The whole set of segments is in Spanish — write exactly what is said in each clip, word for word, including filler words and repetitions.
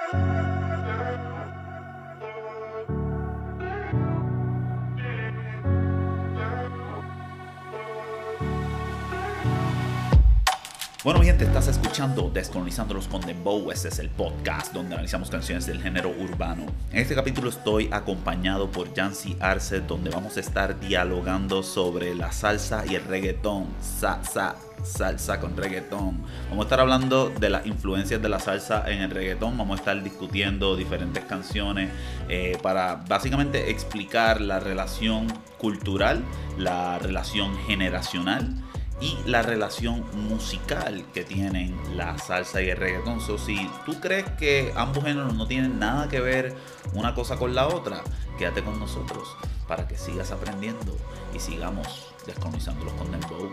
Bueno, mi gente, estás escuchando Descolonizándolos con Dembow. Este es el podcast donde analizamos canciones del género urbano. En este capítulo estoy acompañado por Yancy Arce, donde vamos a estar dialogando sobre la salsa y el reggaetón. Sa, sa, salsa con reggaetón. Vamos a estar hablando de las influencias de la salsa en el reggaetón. Vamos a estar discutiendo diferentes canciones eh, para básicamente explicar la relación cultural, la relación generacional y la relación musical que tienen la salsa y el reggaetón. So, si tú crees que ambos géneros no tienen nada que ver una cosa con la otra, quédate con nosotros para que sigas aprendiendo y sigamos descolonizándolos con Dembow.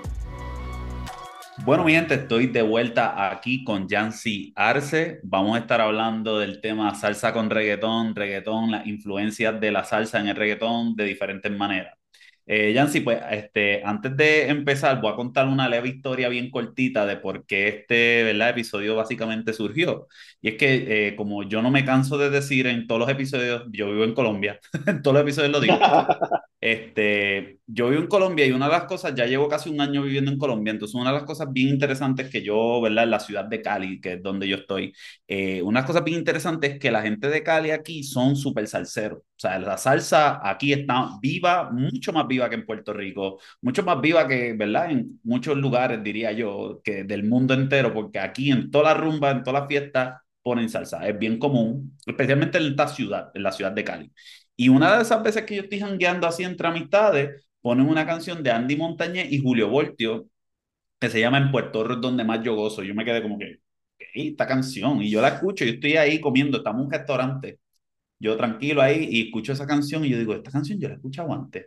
Bueno, mi gente, estoy de vuelta aquí con Yancy Arce. Vamos a estar hablando del tema salsa con reggaetón, reggaetón, las influencias de la salsa en el reggaetón de diferentes maneras. Eh, Yancy, pues este, antes de empezar, voy a contar una leve historia bien cortita de por qué este, ¿verdad?, episodio básicamente surgió. Y es que, eh, como yo no me canso de decir en todos los episodios, yo vivo en Colombia, en todos los episodios lo digo. Este, yo vivo en Colombia y una de las cosas, ya llevo casi un año viviendo en Colombia, entonces una de las cosas bien interesantes que yo, ¿verdad? En la ciudad de Cali, que es donde yo estoy, eh, una de las cosas bien interesantes es que la gente de Cali aquí son súper salseros. O sea, la salsa aquí está viva, mucho más viva que en Puerto Rico, mucho más viva que, ¿verdad? En muchos lugares, diría yo, que del mundo entero, porque aquí en toda la rumba, en todas las fiestas, ponen salsa. Es bien común, especialmente en esta ciudad, en la ciudad de Cali. Y una de esas veces que yo estoy jangueando así entre amistades, ponen una canción de Andy Montañez y Julio Voltio que se llama En Puerto Rico es donde más yo gozo. Yo me quedé como que, ¿qué? Esta canción. Y yo la escucho, yo estoy ahí comiendo, estamos en un restaurante, yo tranquilo ahí y escucho esa canción y yo digo, esta canción yo la he escuchado antes.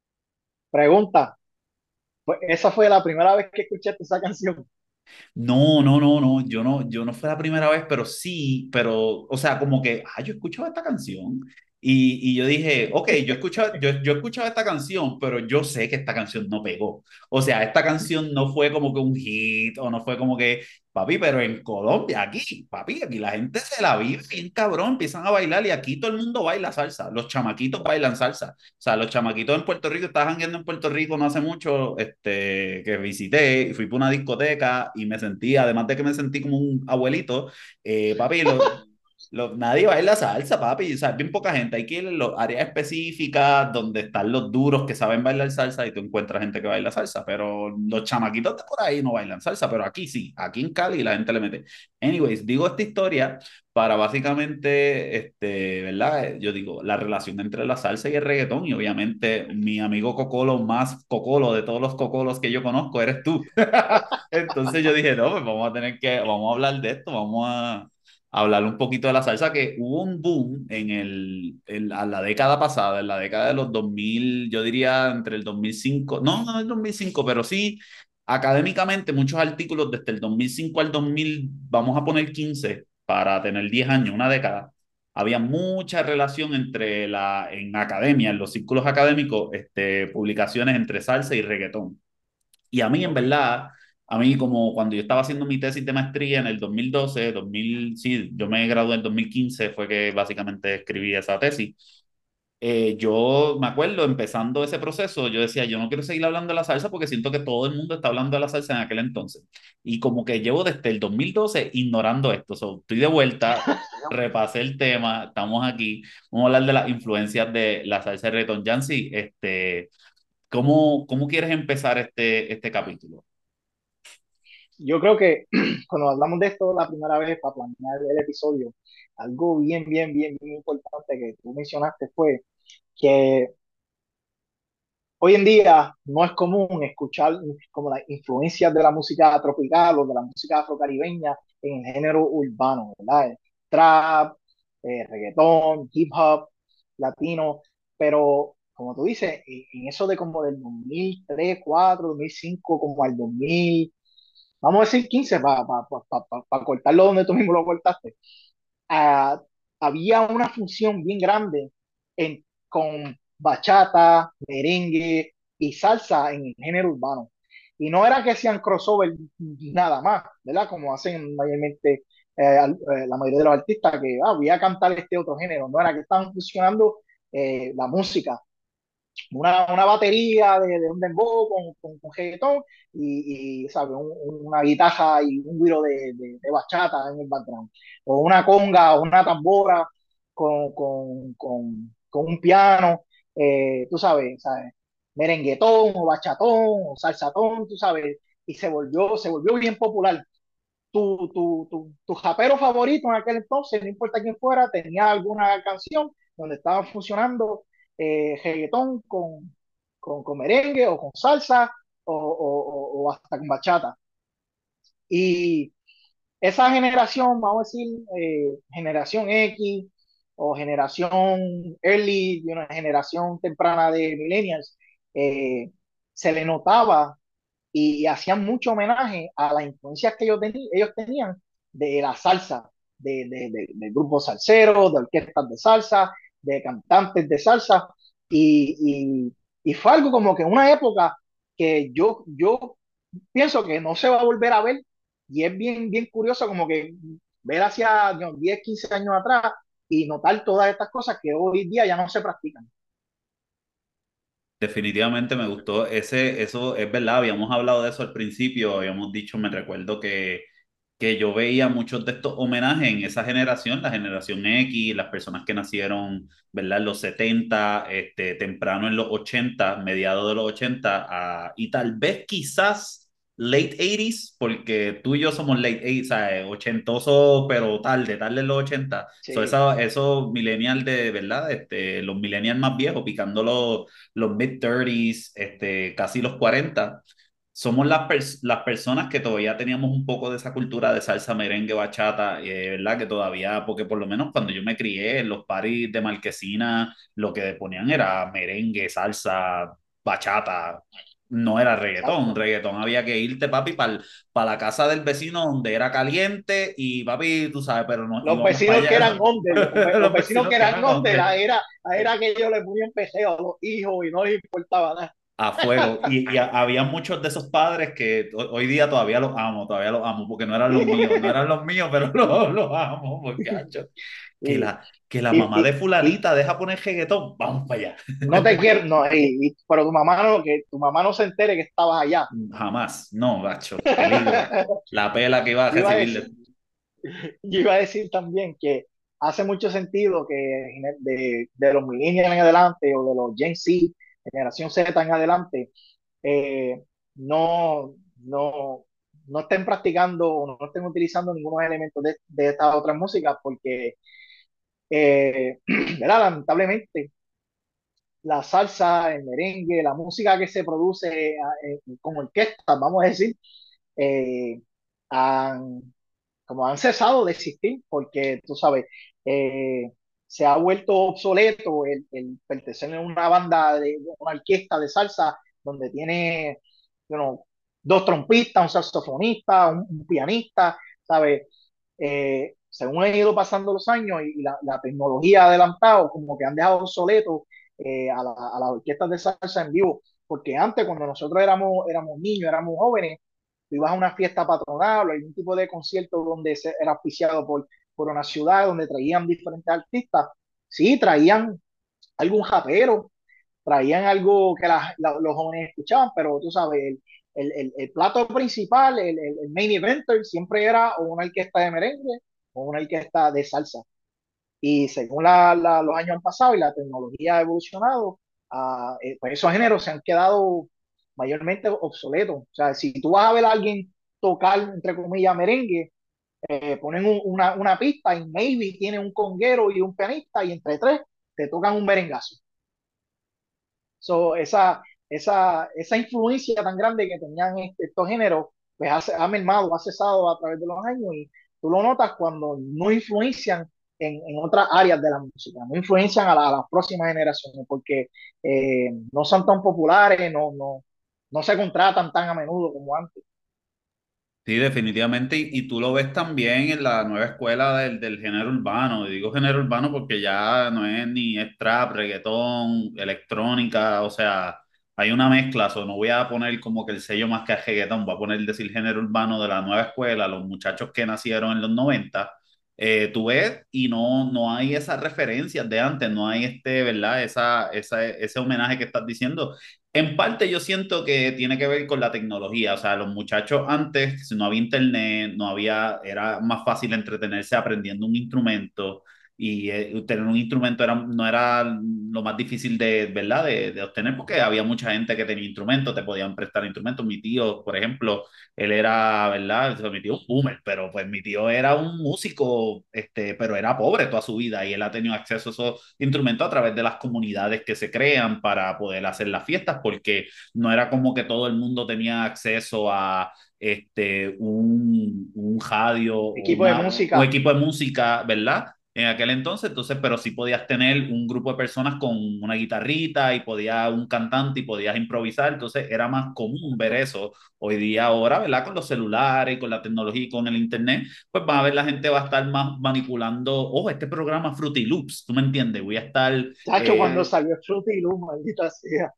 Pregunta, pues esa fue la primera vez que escuchaste esa canción. No, no, no, no, yo no, yo no fue la primera vez, pero sí, pero, o sea, como que, ah, yo escuchaba esta canción y, y yo dije, ok, yo escuchaba, yo, yo escuchaba esta canción, pero yo sé que esta canción no pegó. O sea, esta canción no fue como que un hit o no fue como que, papi, pero en Colombia, aquí, papi, aquí la gente se la vive bien cabrón, empiezan a bailar y aquí todo el mundo baila salsa, los chamaquitos bailan salsa. O sea, los chamaquitos en Puerto Rico, estaba jangueando en Puerto Rico no hace mucho, este, que visité y fui por una discoteca y me sentí, además de que me sentí como un abuelito, eh, papi, lo, lo- nadie baila salsa, papi, o sea, bien poca gente. Hay que ir en las áreas específicas donde están los duros que saben bailar salsa y tú encuentras gente que baila salsa, pero los chamaquitos de por ahí no bailan salsa, pero aquí sí, aquí en Cali la gente le mete. Anyways, digo esta historia para básicamente, este, ¿verdad? Yo digo, la relación entre la salsa y el reggaetón y obviamente mi amigo Cocolo más Cocolo de todos los Cocolos que yo conozco eres tú. Entonces yo dije, no, pues vamos a tener que, vamos a hablar de esto, vamos a hablar un poquito de la salsa, que hubo un boom en el, en la, la década pasada, en la década de los dos mil, yo diría entre el dos mil cinco, no, no el dos mil cinco, pero sí académicamente muchos artículos desde el dos mil cinco al dos mil, vamos a poner quince para tener diez años, una década. Había mucha relación entre la, en academia, en los círculos académicos, este, publicaciones entre salsa y reggaetón. Y a mí, en Ok. verdad, a mí como cuando yo estaba haciendo mi tesis de maestría en el dos mil doce, dos mil, sí, yo me gradué en dos mil quince, fue que básicamente escribí esa tesis. Eh, yo me acuerdo empezando ese proceso, yo decía, yo no quiero seguir hablando de la salsa porque siento que todo el mundo está hablando de la salsa en aquel entonces. Y como que llevo desde el dos mil doce ignorando esto. So, estoy de vuelta, repasé el tema, estamos aquí, vamos a hablar de las influencias de la salsa de reggaetón. Yancy, este, ¿cómo, cómo quieres empezar este, este capítulo? Yo creo que cuando hablamos de esto la primera vez para planear el episodio, algo bien, bien, bien, bien importante que tú mencionaste fue que hoy en día no es común escuchar como las influencias de la música tropical o de la música afrocaribeña en el género urbano, ¿verdad? Trap, eh, reggaetón, hip hop, latino, pero como tú dices, en eso de como del dos mil tres, cuatro, dos mil cinco, como al dos mil, vamos a decir quince para pa, pa, pa, pa, pa cortarlo donde tú mismo lo cortaste, ah, había una función bien grande en, con bachata, merengue y salsa en el género urbano. Y no era que sean crossover nada más, ¿verdad? Como hacen mayormente eh, al- eh, la mayoría de los artistas que ah, voy a cantar este otro género, no era que estaban fusionando eh, la música, una, una batería de, de un dembow con, con, con reggaetón y, y ¿sabe? Un- una guitarra y un güiro de, de, de bachata en el background, o una conga o una tambora con, con, con, con un piano, eh, tú sabes, ¿sabes? Merenguetón o bachatón o salsatón, tú sabes, y se volvió, se volvió bien popular. Tu, tu, tu, tu rapero favorito en aquel entonces, no importa quién fuera, tenía alguna canción donde estaba funcionando eh, reggaetón con, con, con merengue o con salsa o, o, o hasta con bachata. Y esa generación, vamos a decir, eh, generación X o generación early, y una generación temprana de millennials, eh, se le notaba y, y hacían mucho homenaje a las influencias que ellos, teni- ellos tenían de la salsa, de, de, de, de grupos salseros, de orquestas de salsa, de cantantes de salsa, y, y, y fue algo como que una época que yo, yo pienso que no se va a volver a ver, y es bien, bien curioso como que ver hacia digamos, diez, quince años atrás y notar todas estas cosas que hoy día ya no se practican. Definitivamente me gustó ese, eso es verdad, habíamos hablado de eso al principio, habíamos dicho, me recuerdo que, que yo veía muchos de estos homenajes en esa generación, la generación X, las personas que nacieron, ¿verdad? En los setenta, este, temprano en los ochenta, mediados de los ochenta, ah, y tal vez quizás late ochenta, porque tú y yo somos late ochenta, ¿sabes? Ochentoso, pero tarde, tarde en los ochenta. So, Sí, esa, esos millennials de, ¿verdad? Este, los millennials más viejos, picando los los mid treinta, este, casi los cuarenta, somos las, pers- las personas que todavía teníamos un poco de esa cultura de salsa, merengue, bachata, eh, ¿verdad? Que todavía, porque por lo menos cuando yo me crié en los paris de Marquesina, lo que ponían era merengue, salsa, bachata, no era reggaetón. exacto. Reggaetón había que irte, papi, para la casa del vecino donde era caliente y, papi, tú sabes, pero no Los íbamos para vecinos que eran allá, under, los, los los vecinos vecinos que que eran eran under, donde era, era que ellos le ponían pejeo a los hijos y no les importaba nada. a fuego. Y, y ha- había muchos de esos padres que ho- hoy día todavía los amo, todavía los amo, porque no eran los míos, no eran los míos, pero los, los amo, porque hacho, que Y, la, que la y, mamá de y, y fulanita deja poner reggaetón, vamos para allá. no te quiero, no, y, y- pero tu mamá no, que tu mamá no se entere que estabas allá. Jamás, no, gacho, peligro. La pela que iba a Yo iba a recibir decir, de... yo iba a decir también que hace mucho sentido que de, de los millennials en adelante o de los Gen Z, generación Z en adelante, eh, no, no, no estén practicando o no estén utilizando ningunos elementos de, de estas otras músicas porque, eh, ¿verdad? Lamentablemente, la salsa, el merengue, la música que se produce eh, eh, con orquesta, vamos a decir, eh, han, como han cesado de existir porque, tú sabes, eh, se ha vuelto obsoleto el, el pertenecer a una banda, de una orquesta de salsa donde tiene you know, dos trompistas, un saxofonista, un, un pianista, ¿sabes? Eh, según han ido pasando los años y, y la, la, tecnología ha adelantado, como que han dejado obsoleto eh, a, la, a las orquestas de salsa en vivo, porque antes cuando nosotros éramos, éramos niños, éramos jóvenes, tú ibas a una fiesta patronal o algún tipo de concierto donde se, era auspiciado por, por una ciudad, donde traían diferentes artistas, sí, traían algún japero, traían algo que la, la, los jóvenes escuchaban, pero tú sabes, el, el, el, el plato principal, el, el, main eventer, siempre era o una orquesta de merengue o una orquesta de salsa. Y según la, la, los años han pasado y la tecnología ha evolucionado, uh, eh, pues esos géneros se han quedado mayormente obsoletos. O sea, si tú vas a ver a alguien tocar, entre comillas, merengue, eh, ponen un, una, una pista y maybe tiene un conguero y un pianista y entre tres te tocan un merengazo. So, esa, esa, esa influencia tan grande que tenían este, estos géneros, pues ha, ha mermado, ha cesado a través de los años y tú lo notas cuando no influencian en, en otras áreas de la música, no influencian a, la, a las próximas generaciones porque eh, no son tan populares, no, no, no se contratan tan a menudo como antes. Sí, definitivamente, y, y tú lo ves también en la nueva escuela del, del género urbano, y digo género urbano porque ya no es ni es trap, reggaetón, electrónica, o sea, hay una mezcla, so no voy a poner como que el sello más que a reggaetón, voy a poner decir género urbano de la nueva escuela, los muchachos que nacieron en los noventa. Eh, tú ves y no, no hay esas referencias de antes, no hay este, ¿verdad? Esa, esa, ese homenaje que estás diciendo. En parte yo siento que tiene que ver con la tecnología, o sea, los muchachos antes, si no había internet, no había, era más fácil entretenerse aprendiendo un instrumento y eh, tener un instrumento era, no era lo más difícil de, ¿verdad? De, de obtener porque había mucha gente que tenía instrumentos, te podían prestar instrumentos. Mi tío, por ejemplo, él era, ¿verdad? O sea, mi tío es un boomer, pero pues mi tío era un músico, este, pero era pobre toda su vida y él ha tenido acceso a esos instrumentos a través de las comunidades que se crean para poder hacer las fiestas, porque no era como que todo el mundo tenía acceso a este, un, un radio o Equipo de una, un música. equipo de música, ¿verdad? En aquel entonces, entonces, pero sí podías tener un grupo de personas con una guitarrita y podía un cantante y podías improvisar, entonces era más común ver eso. Hoy día ahora, ¿verdad? Con los celulares y con la tecnología y con el internet, pues va a ver la gente va a estar más manipulando, oh, este programa Fruity Loops, ¿tú me entiendes? Voy a estar, Chacho, cuando eh, salió Fruity Loop, maldita sea.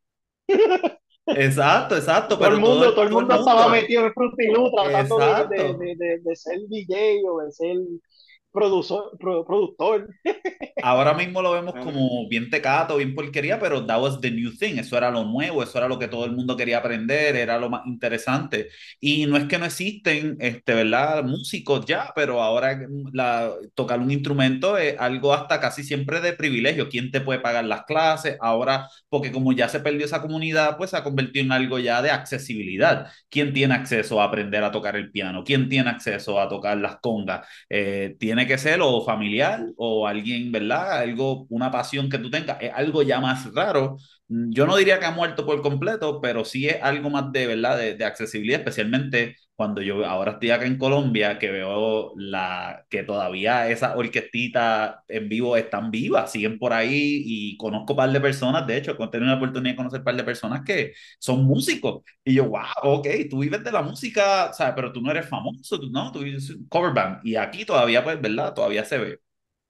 exacto, exacto, Todo el pero todo mundo, todo el, el todo el mundo estaba mundo, metido en Fruity Loop tratando de, de, exacto. de, de, de ser D J o de ser productor, pro, productor. Ahora mismo lo vemos como bien tecato, bien porquería, pero that was the new thing. Eso era lo nuevo, eso era lo que todo el mundo quería aprender, era lo más interesante. Y no es que no existen, este, ¿verdad? Músicos ya, pero ahora la, tocar un instrumento es algo hasta casi siempre de privilegio. ¿Quién te puede pagar las clases? Ahora, porque como ya se perdió esa comunidad, pues se ha convertido en algo ya de accesibilidad. ¿Quién tiene acceso a aprender a tocar el piano? ¿Quién tiene acceso a tocar las congas? Eh, tiene que ser o familiar o alguien, ¿verdad? Algo, una pasión que tú tengas, es algo ya más raro. Yo no diría que ha muerto por completo, pero sí es algo más de, ¿verdad? De, de accesibilidad, especialmente cuando yo ahora estoy acá en Colombia, que veo la, que todavía esas orquestitas en vivo están vivas, siguen por ahí y conozco un par de personas, de hecho, he tenido la oportunidad de conocer un par de personas que son músicos y yo, wow, ok, tú vives de la música, ¿sabes? Pero tú no eres famoso, tú, ¿no? Tú vives un cover band. Y aquí todavía, pues, ¿verdad? Todavía se ve.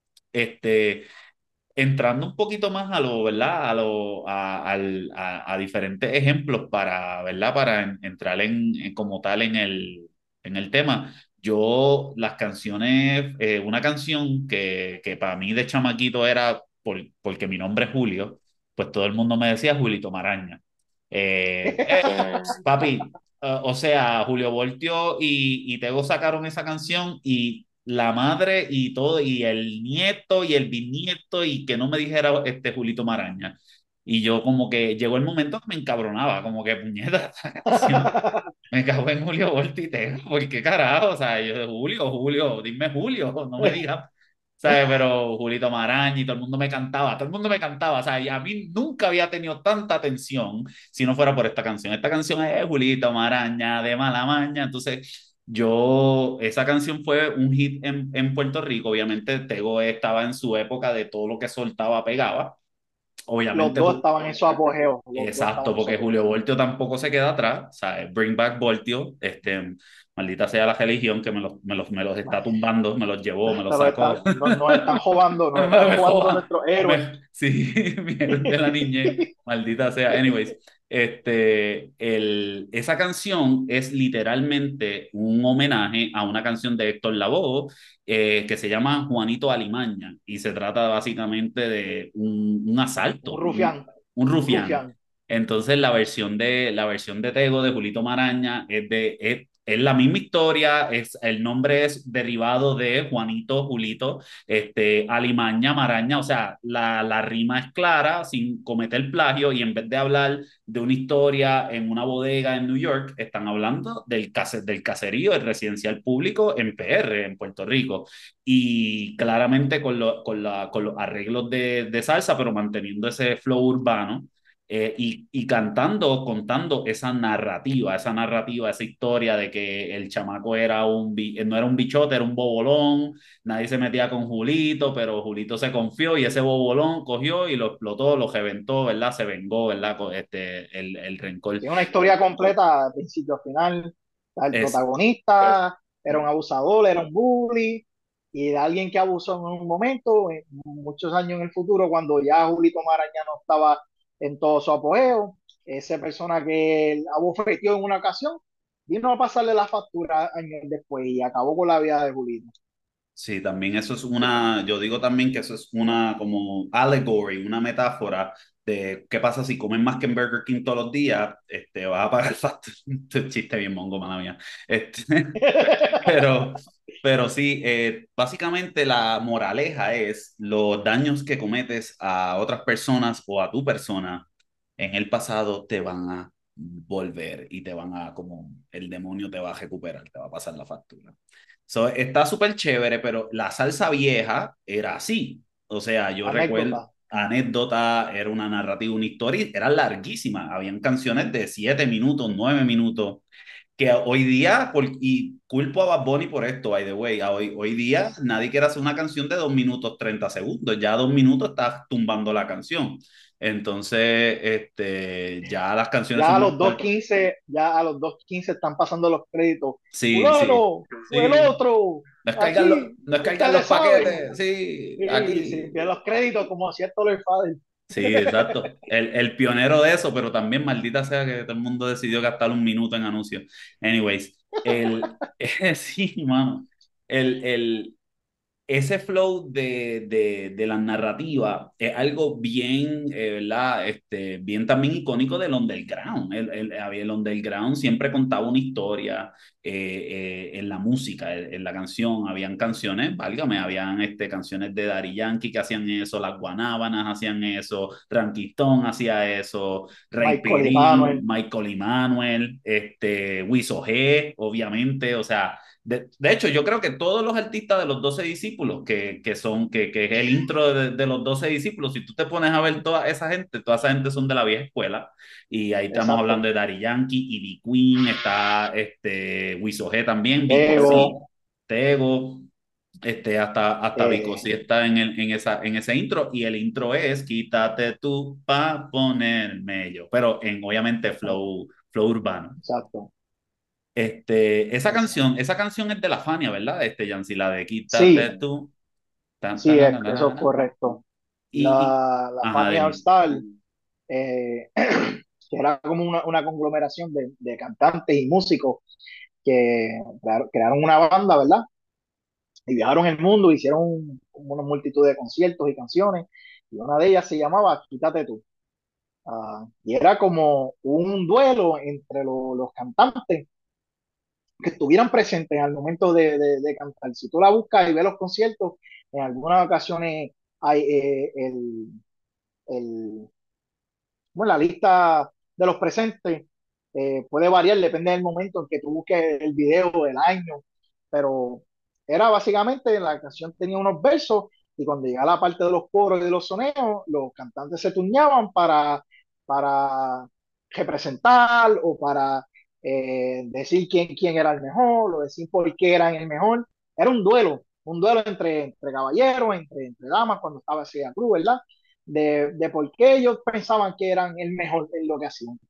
Este, entrando un poquito más a lo, ¿verdad? A, lo, a, al- a, a diferentes ejemplos para, ¿verdad? Para en- entrar en, en como tal en el, en el tema. Yo, las canciones, eh, una canción que, que para mí de chamaquito era por- porque mi nombre es Julio, pues todo el mundo me decía Julito Maraña. Eh, eh, papi, eh, o sea, Julio Voltio y, y Tego sacaron esa canción y la madre y todo, y el nieto y el bisnieto, y que no me dijera este Julito Maraña. Y yo como que llegó el momento que me encabronaba, como que puñeta, esa canción. Me cago en Julio Volti y Tego, ¿por qué carajo? O sea, yo, Julio, Julio, dime Julio, no me digas. ¿Sabes? Pero Julito Maraña y todo el mundo me cantaba, todo el mundo me cantaba, o sea, y a mí nunca había tenido tanta atención si no fuera por esta canción. Esta canción es Julito Maraña de mala maña, entonces yo, esa canción fue un hit en, en Puerto Rico, obviamente Tego estaba en su época de todo lo que soltaba pegaba, Los obviamente dos estaban en su apogeo, los dos exacto, estaban en su porque Julio apogeo. Voltio tampoco se queda atrás, ¿sabes? Bring back Voltio, este, maldita sea la religión que me los, me los, me los está tumbando, me los llevó, me los Pero está, sacó. no, nos están jugando, nos Me, están me jugando joda. nuestros héroes. Me- sí, mi héroe de la niñez, maldita sea. Anyways, este, el, esa canción es literalmente un homenaje a una canción de Héctor Lavoe eh, que se llama Juanito Alimaña y se trata básicamente de un, un Un asalto, rufián, un, un un rufián. rufián. Entonces la versión de, la versión de Tego de Julito Maraña es de... Es, es la misma historia, es, el nombre es derivado de Juanito, Julito, este, Alimaña, Maraña, o sea, la, la rima es clara sin cometer plagio y en vez de hablar de una historia en una bodega en New York, están hablando del, case, del caserío, del residencial público en P R, en Puerto Rico. Y claramente con, lo, con, la, con los arreglos de, de salsa, pero manteniendo ese flow urbano. Eh, y, y cantando, contando esa narrativa, esa narrativa, esa historia de que el chamaco era un, no era un bichote, era un bobolón, nadie se metía con Julito, pero Julito se confió y ese bobolón cogió y lo explotó, lo reventó, ¿verdad? Se vengó, ¿verdad? Con este, el, el rencor. Tiene una historia completa, de principio a final. El Es, protagonista era un abusador, era un bully, y de alguien que abusó en un momento, en muchos años en el futuro, cuando ya Julito Maraña no estaba en todo su apogeo, esa persona que abofeteó en una ocasión, vino a pasarle la factura años después y acabó con la vida de Julito. Sí, también eso es una, yo digo también que eso es una como allegory, una metáfora de qué pasa si comes más que en Burger King todos los días, este, vas a pagar factura. Chiste bien mongo, mala mía. Este, pero, pero sí, eh, básicamente la moraleja es los daños que cometes a otras personas o a tu persona en el pasado te van a volver y te van a, como el demonio te va a recuperar, te va a pasar la factura. So, está súper chévere, pero la salsa vieja era así. O sea, yo recuerdo, Anécdota. anécdota, era una narrativa, una historia, era larguísima. Habían canciones de siete minutos, nueve minutos que hoy día, por, y culpo a Bad Bunny por esto, by the way, a hoy, hoy día nadie quiere hacer una canción de dos minutos treinta segundos, ya dos minutos estás tumbando la canción. Entonces, este, ya las canciones Ya son a más los dos cortas. quince ya a los dos quince están pasando los créditos. Sí, sí, Fulano, fue el sí. otro, Descargan, los, aquí, descargan los ustedes saben. paquetes, sí, Sí, sí, aquí. empiezan los créditos como cierto el Fader. Sí, exacto. El, el pionero de eso, pero también maldita sea que todo el mundo decidió gastar un minuto en anuncios. Anyways, el, sí, mano. El, el, ese flow de, de, de la narrativa es algo bien, eh, ¿verdad? Este, bien también icónico del underground. El, el, el underground siempre contaba una historia eh, eh, en la música, en, en, la canción. Habían canciones, válgame, habían este, canciones de Daddy Yankee que hacían eso, Las Guanábanas hacían eso, Tranquistón hacía eso, Rey Michael Pirín, Emanuel, Michael Emanuel, este, Wiso G, obviamente, o sea de, de, hecho, yo creo que todos los artistas de los doce discípulos, que, que son, que, que es el intro de, de, los doce discípulos, si tú te pones a ver toda esa gente, toda esa gente son de la vieja escuela, y ahí estamos hablando exacto. de Daddy Yankee, Ivy Queen, está este, Wiso G también, Vico C, Tego, Tego, este, hasta, hasta Vico eh, C está en, el, en, esa, en ese intro, y el intro es Quítate tú pa' ponerme yo, pero en obviamente flow, flow urbano. exacto. Este, esa Exacto. canción, esa canción es de la Fania, ¿verdad? Este, Yancy, la de Sí, Quítate tú. Tan, sí, tan, es- tan, tan, eso tan, es tan. correcto. Y, y, La, la ajá, Fania All dime. Star, eh, que era como una, una conglomeración de, de cantantes y músicos que crearon, crearon una banda, ¿verdad? Y viajaron el mundo, hicieron un- una multitud de conciertos y canciones, y una de ellas se llamaba Quítate tú. Ah, y era como un duelo entre lo- los cantantes que estuvieran presentes al momento de, de- de cantar. Si tú la buscas y ves los conciertos, en algunas ocasiones hay eh, el, el- bueno, la lista de los presentes eh, puede variar, depende del momento en que tú busques el video, el año, pero era básicamente, la canción tenía unos versos y cuando llegaba la parte de los coros y de los soneos, los cantantes se turnaban para, para representar o para eh, decir quién, quién era el mejor o decir por qué eran el mejor. Era un duelo, un duelo entre, entre caballeros, entre, entre damas, cuando estaba así a cruz, ¿verdad? De, de por qué ellos pensaban que eran el mejor en lo que hacían.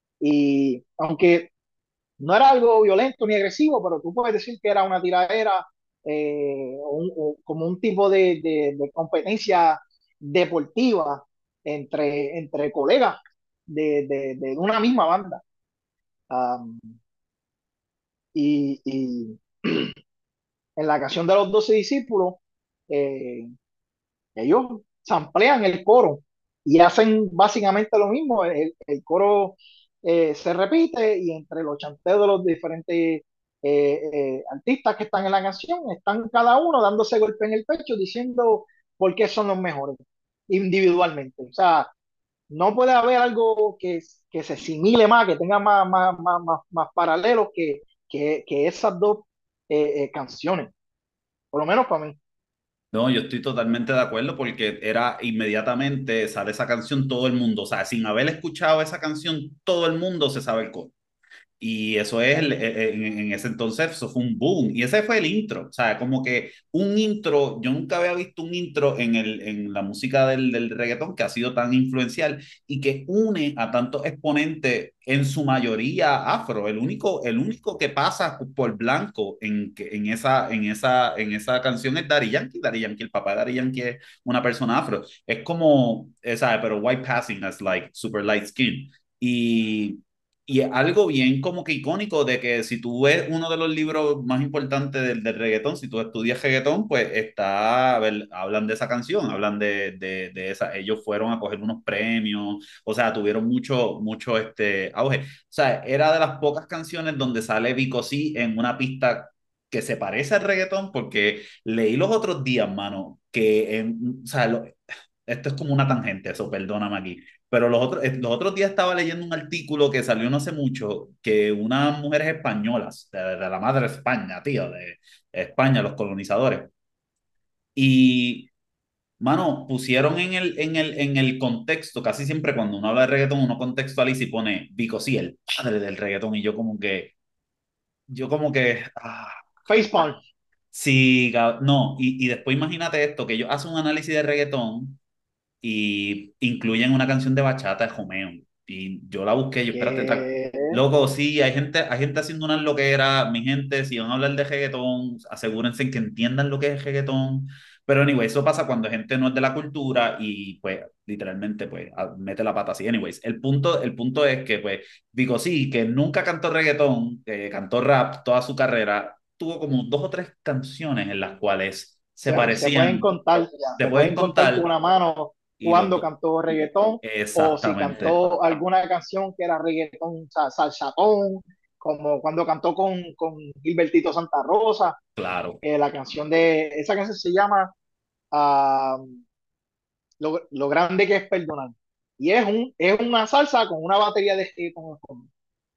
Y aunque no era algo violento ni agresivo, pero tú puedes decir que era una tiradera eh, o un- o como un tipo de, de- de competencia deportiva entre, entre colegas de, de- de una misma banda. Um, y, y en la canción de los doce discípulos, eh, ellos samplean el coro y hacen básicamente lo mismo. El, el coro eh, se repite y entre los chanteos de los diferentes eh, eh, artistas que están en la canción, están cada uno dándose golpe en el pecho diciendo por qué son los mejores individualmente. O sea, no puede haber algo que, que se asimile más, que tenga más, más, más, más, más paralelos que, que, que esas dos eh, eh, canciones, por lo menos para mí. No, yo estoy totalmente de acuerdo porque era inmediatamente sale esa canción, todo el mundo, o sea, sin haber escuchado esa canción, todo el mundo se sabe el coro. Y eso es, el- Exacto. en, en ese entonces, eso fue un boom. Y ese fue el intro. O sea, como que un intro, yo nunca había visto un intro en, el, en la música del, del reggaetón que ha sido tan influencial y que une a tantos exponentes, en su mayoría afro. El único, el único que pasa por blanco en, que- en, esa, en, esa, en esa canción es Daddy Yankee. Daddy Yankee, el papá de Daddy Yankee es una persona afro. Es como, eh, ¿sabes? Pero white passing as like super light skin. Y, y es algo bien como que icónico de que si tú ves uno de los libros más importantes del, del reggaetón, si tú estudias reggaetón, pues está, a ver, hablan de esa canción, hablan de, de, de esa, ellos fueron a coger unos premios, o sea, tuvieron mucho, mucho este auge. O sea, era de las pocas canciones donde sale Vico sí en una pista que se parece al reggaetón, porque leí los otros días, mano, que en, o sea, lo- esto es como una tangente, eso, perdóname aquí. Pero los otros, eh, los otros días estaba leyendo un artículo que salió no hace mucho, que unas mujeres españolas, de, de la madre España, tío, de España, los colonizadores, y, mano, pusieron en el, en el, en el contexto, casi siempre cuando uno habla de reggaetón, uno contextualiza y pone Vico, sí, el padre del reggaetón, y yo como que, yo como que, ah, Facepalm. sí, ga- no, y, y después imagínate esto, que yo hago un análisis de reggaetón y incluyen una canción de bachata de Romeo. Y yo la busqué, yo espérate, ta- Que loco, sí, hay gente, hay gente haciendo una loquera, mi gente, si van a hablar de reggaetón, asegúrense que entiendan lo que es reggaetón. Pero anyway, eso pasa cuando gente no es de la cultura y pues literalmente pues a- mete la pata así. Anyways, el punto, el punto es que pues digo sí, que nunca cantó reggaetón, eh, cantó rap toda su carrera, tuvo como dos o tres canciones en las cuales se se, se pueden parecían, contar, se se pueden pueden contar con contar una mano y los cuando dos. cantó reggaetón o si Exactamente, cantó alguna canción que era reggaetón, sa- salsatón, como cuando cantó con, con Gilbertito Santa Rosa, claro. eh, la canción de, esa canción se llama uh, lo, lo, grande que es perdonar. Y es, un, es una salsa con una batería de con, con,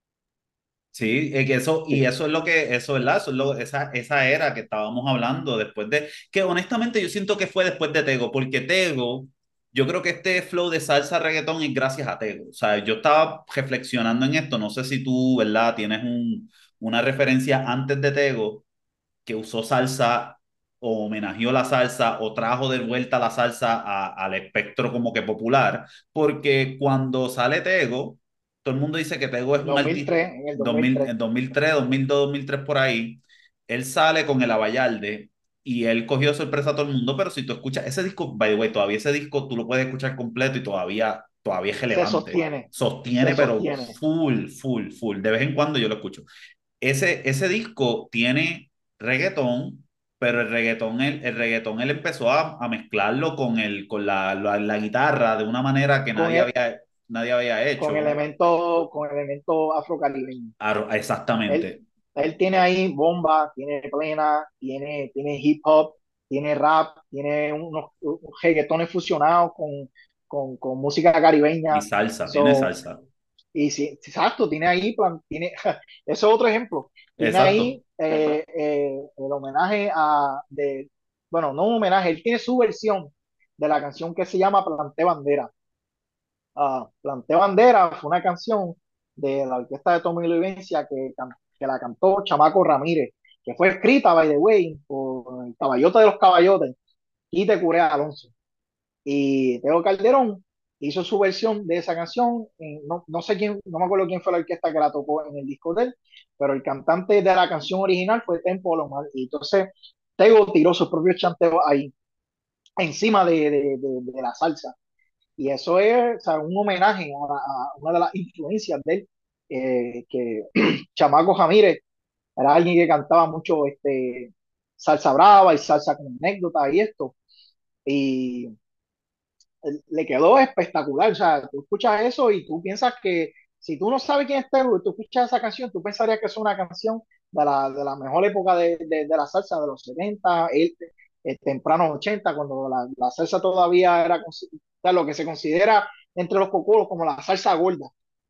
Sí, es que eso, y sí, eso es lo que, eso, ¿verdad? Eso es lo, esa, esa era que estábamos hablando después de, que honestamente yo siento que fue después de Tego, porque Tego, yo creo que este flow de salsa reggaetón es gracias a Tego. O sea, yo estaba reflexionando en esto, no sé si tú, ¿verdad? Tienes un, una referencia antes de Tego que usó salsa o homenajeó la salsa o trajo de vuelta la salsa a- al espectro como que popular, porque cuando sale Tego, todo el mundo dice que Tego es un artista, dos mil tres, en el dos mil, dos mil tres. en dos mil tres, dos mil dos, dos mil tres por ahí, él sale con el Abayalde y él cogió de sorpresa a todo el mundo, pero si tú escuchas ese disco, by the way, todavía ese disco tú lo puedes escuchar completo y todavía, todavía es Se relevante. sostiene, se Sostiene, pero sostiene. full, full, full. De vez en cuando yo lo escucho. Ese, ese disco tiene reggaetón, pero el reggaetón, él, el reggaetón él empezó a, a mezclarlo con, el, con la, la, la guitarra de una manera que Con, nadie el, había, nadie había con hecho. elementos con elemento afrocaribeños. Ar- Él, Exactamente. él tiene ahí bomba, tiene plena, tiene, tiene hip hop, tiene rap, tiene unos, unos reggaetones fusionados con, con, con música Y caribeña. salsa, tiene So, salsa. y sí, exacto, tiene ahí, plan, tiene, eso es otro ejemplo. Tiene Exacto. ahí eh, eh, el homenaje a, de, bueno, no un homenaje, él tiene su versión de la canción que se llama Planté Bandera. Uh, Planté Bandera fue una canción de la orquesta de Tommy Livencia que, que la cantó Chamaco Ramírez, que fue escrita, by the way, por el caballote de los caballotes, y te curé Alonso. Y Teo Calderón hizo su versión de esa canción. No, no sé quién, no me acuerdo quién fue la orquesta que la tocó en el disco de él, pero el cantante de la canción original fue Tempo Lomar. Y entonces Tego tiró sus propios chanteos ahí, encima de, de, de, de la salsa. Y eso es, o sea, un homenaje a, a, una de las influencias de él, eh, que Chamaco Ramírez era alguien que cantaba mucho este, salsa brava y salsa con anécdotas y esto. Y le quedó espectacular. O sea, tú escuchas eso y tú piensas que si tú no sabes quién es Tego y tú escuchas esa canción, tú pensarías que es una canción de la, de la mejor época de, de, de la salsa, de los setenta, el, el temprano ochenta, cuando la, la salsa todavía era o sea, lo que se considera entre los cocolos como la salsa gorda.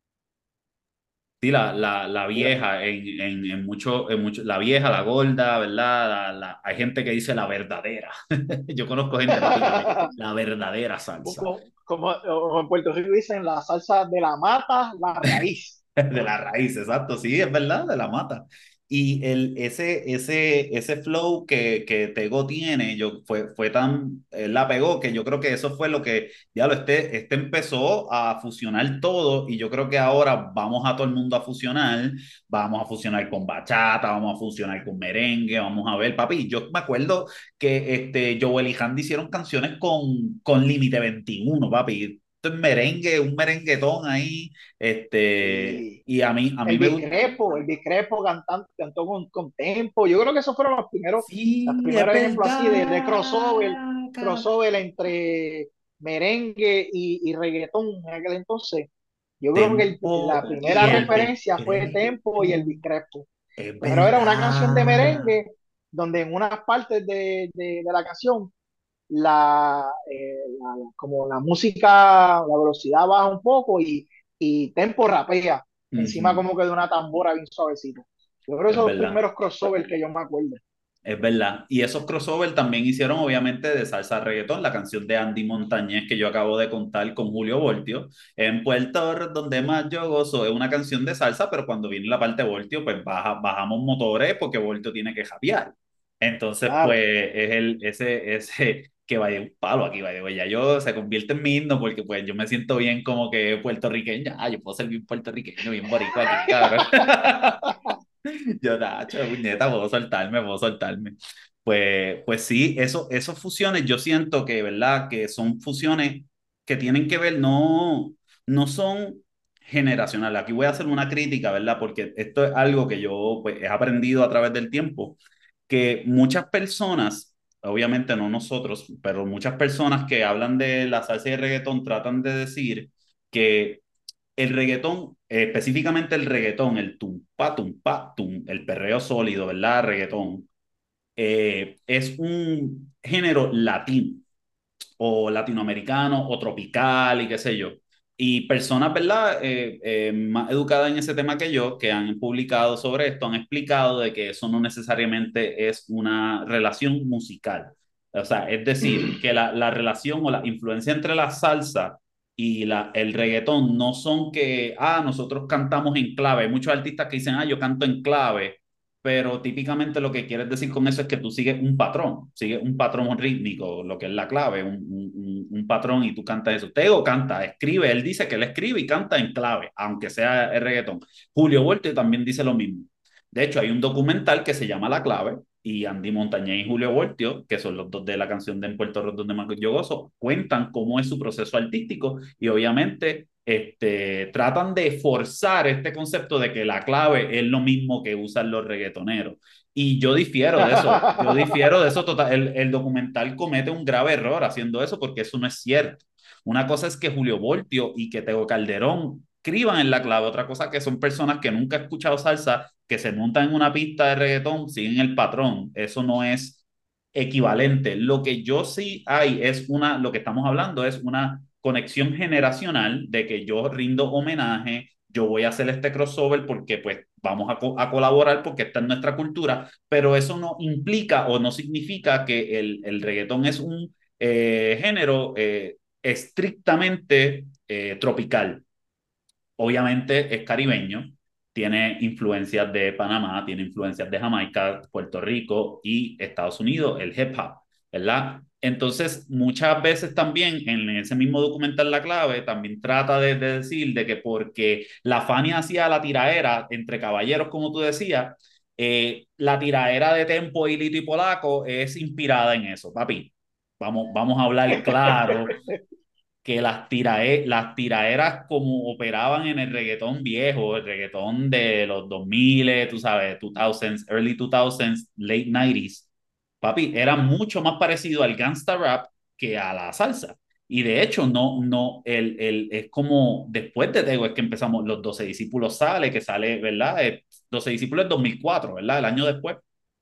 Sí, la, la, la Y la- vieja, en, en, en mucho, en mucho, la vieja, la gorda, ¿verdad? La, la- hay gente que dice la verdadera. Yo conozco gente, papi, que me- la verdadera salsa. como, como en Puerto Rico dicen, la salsa de la mata, la raíz. De la raíz, exacto, sí, es verdad, de la mata. Y el, ese, ese, ese flow que, que Tego tiene, yo, fue, fue tan, él la pegó que yo creo que eso fue lo que, ya lo, este, este empezó a fusionar todo y yo creo que ahora vamos a todo el mundo a fusionar, vamos a fusionar con bachata, vamos a fusionar con merengue, vamos a ver, papi, yo me acuerdo que este, Joel y Randy hicieron canciones con, con Límite veintiuno, papi, esto es merengue, un merenguetón ahí, este, Y y a mí, a mí el me gusta, Discrepo, el Discrepo cantando, cantó con, con Tempo. Yo creo que esos fueron los primeros, los sí, es primeros ejemplos así de, de crossover, verdad, cara. crossover entre merengue y, y reggaetón en aquel entonces. Yo creo que el- la Tempo y primera el referencia fue Tempo y el Discrepo, Discrepo. es Pero era una canción de verdad. merengue donde en unas partes de, de, de la canción la, eh, la, como la música, la velocidad baja un poco y, y Tempo rapea encima Ujú. como que de una tambora bien suavecita. Yo creo que Es esos son los verdad. primeros crossovers que yo me acuerdo. Es verdad. Y esos crossover también hicieron, obviamente, de salsa a reggaetón, la canción de Andy Montañez que yo acabo de contar con Julio Voltio. En Puerto Rico, donde más yo gozo, es una canción de salsa, pero cuando viene la parte de Voltio, pues baja, bajamos motores porque Voltio tiene que japear. Entonces, pues, Claro. es el, ese, ese que vaya un palo aquí, vaya, ya yo se convierte en mi himno porque, pues, yo me siento bien como que puertorriqueño. Ah, yo puedo ser bien puertorriqueño, bien boricua aquí, cabrón. Yo, Nacho, puñeta, puedo soltarme, puedo soltarme. Pues, pues sí, eso, esos fusiones, yo siento que, ¿verdad? Que son fusiones que tienen que ver, no, no son generacionales. Aquí voy a hacer una crítica, ¿verdad? Porque esto es algo que yo pues, he aprendido a través del tiempo, que muchas personas, obviamente no nosotros, pero muchas personas que hablan de la salsa y el reggaetón tratan de decir que el reggaetón, eh, específicamente el reggaetón, el tumpa, tumpa, tum, el perreo sólido, ¿verdad? Reggaetón, eh, es un género latino o latinoamericano o tropical y qué sé yo. Y personas, ¿verdad? Eh, eh, más educadas en ese tema que yo, que han publicado sobre esto, han explicado de que eso no necesariamente es una relación musical. O sea, es decir, que la, la relación o la influencia entre la salsa y la, el reggaetón no son que, ah, nosotros cantamos en clave. Hay muchos artistas que dicen, ah, yo canto en clave, pero típicamente lo que quieres decir con eso es que tú sigues un patrón, sigues un patrón rítmico, lo que es la clave, un, un, un patrón y tú cantas eso. Tego canta, escribe, él dice que él escribe y canta en clave, aunque sea el reggaetón. Julio Voltio también dice lo mismo. De hecho, hay un documental que se llama La Clave y Andy Montañez y Julio Voltio, que son los dos de la canción de En Puerto Rico donde más yo gozo, cuentan cómo es su proceso artístico y obviamente este, tratan de forzar este concepto de que la clave es lo mismo que usan los reggaetoneros. Y yo difiero de eso, yo difiero de eso total. El, el documental comete un grave error haciendo eso porque eso no es cierto. Una cosa es que Julio Voltio y que Tego Calderón escriban en la clave, otra cosa que son personas que nunca han escuchado salsa, que se montan en una pista de reggaetón, siguen el patrón. Eso no es equivalente. Lo que yo sí hay es una, lo que estamos hablando es una conexión generacional de que yo rindo homenaje, yo voy a hacer este crossover porque pues vamos a, co a colaborar porque está en nuestra cultura, pero eso no implica o no significa que el, el reggaetón es un eh, género eh, estrictamente eh, tropical. Obviamente es caribeño, tiene influencias de Panamá, tiene influencias de Jamaica, Puerto Rico y Estados Unidos, el hip hop, ¿verdad? Entonces, muchas veces también en ese mismo documental La Clave, también trata de, de decir de que porque la Fania hacía la tiraera entre caballeros, como tú decías, eh, la tiraera de Tempo y Lito y Polaco es inspirada en eso, papi. Vamos, vamos a hablar claro que las, tirae, las tiraeras como operaban en el reggaetón viejo, el reggaetón de los dos mil, tú sabes, dos mil, early dos mil, late noventa, papi, era mucho más parecido al gangsta rap que a la salsa. Y de hecho, no, no, el, el, es como después de Tego es que empezamos, los doce discípulos sale, que sale, ¿verdad? Eh, doce discípulos es dos mil cuatro, ¿verdad? El año después.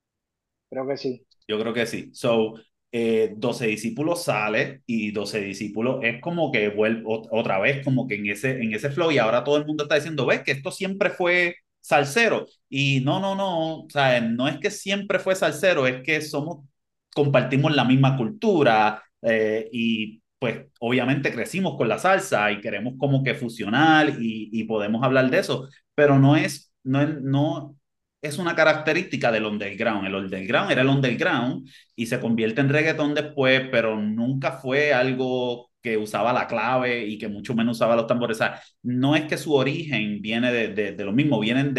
Creo que sí. Yo creo que sí. So, eh, doce discípulos sale y doce discípulos es como que vuelve otra vez como que en ese, en ese flow y ahora todo el mundo está diciendo, ves que esto siempre fue salsero. Y no, no, no, o sea, no es que siempre fue salsero, es que somos, compartimos la misma cultura eh, y pues obviamente crecimos con la salsa y queremos como que fusionar y, y podemos hablar de eso, pero no es, no es, no es una característica del underground. El underground era el underground y se convierte en reggaetón después, pero nunca fue algo que usaba la clave y que mucho menos usaba los tambores. O sea, no es que su origen viene de, de, de lo mismo, vienen de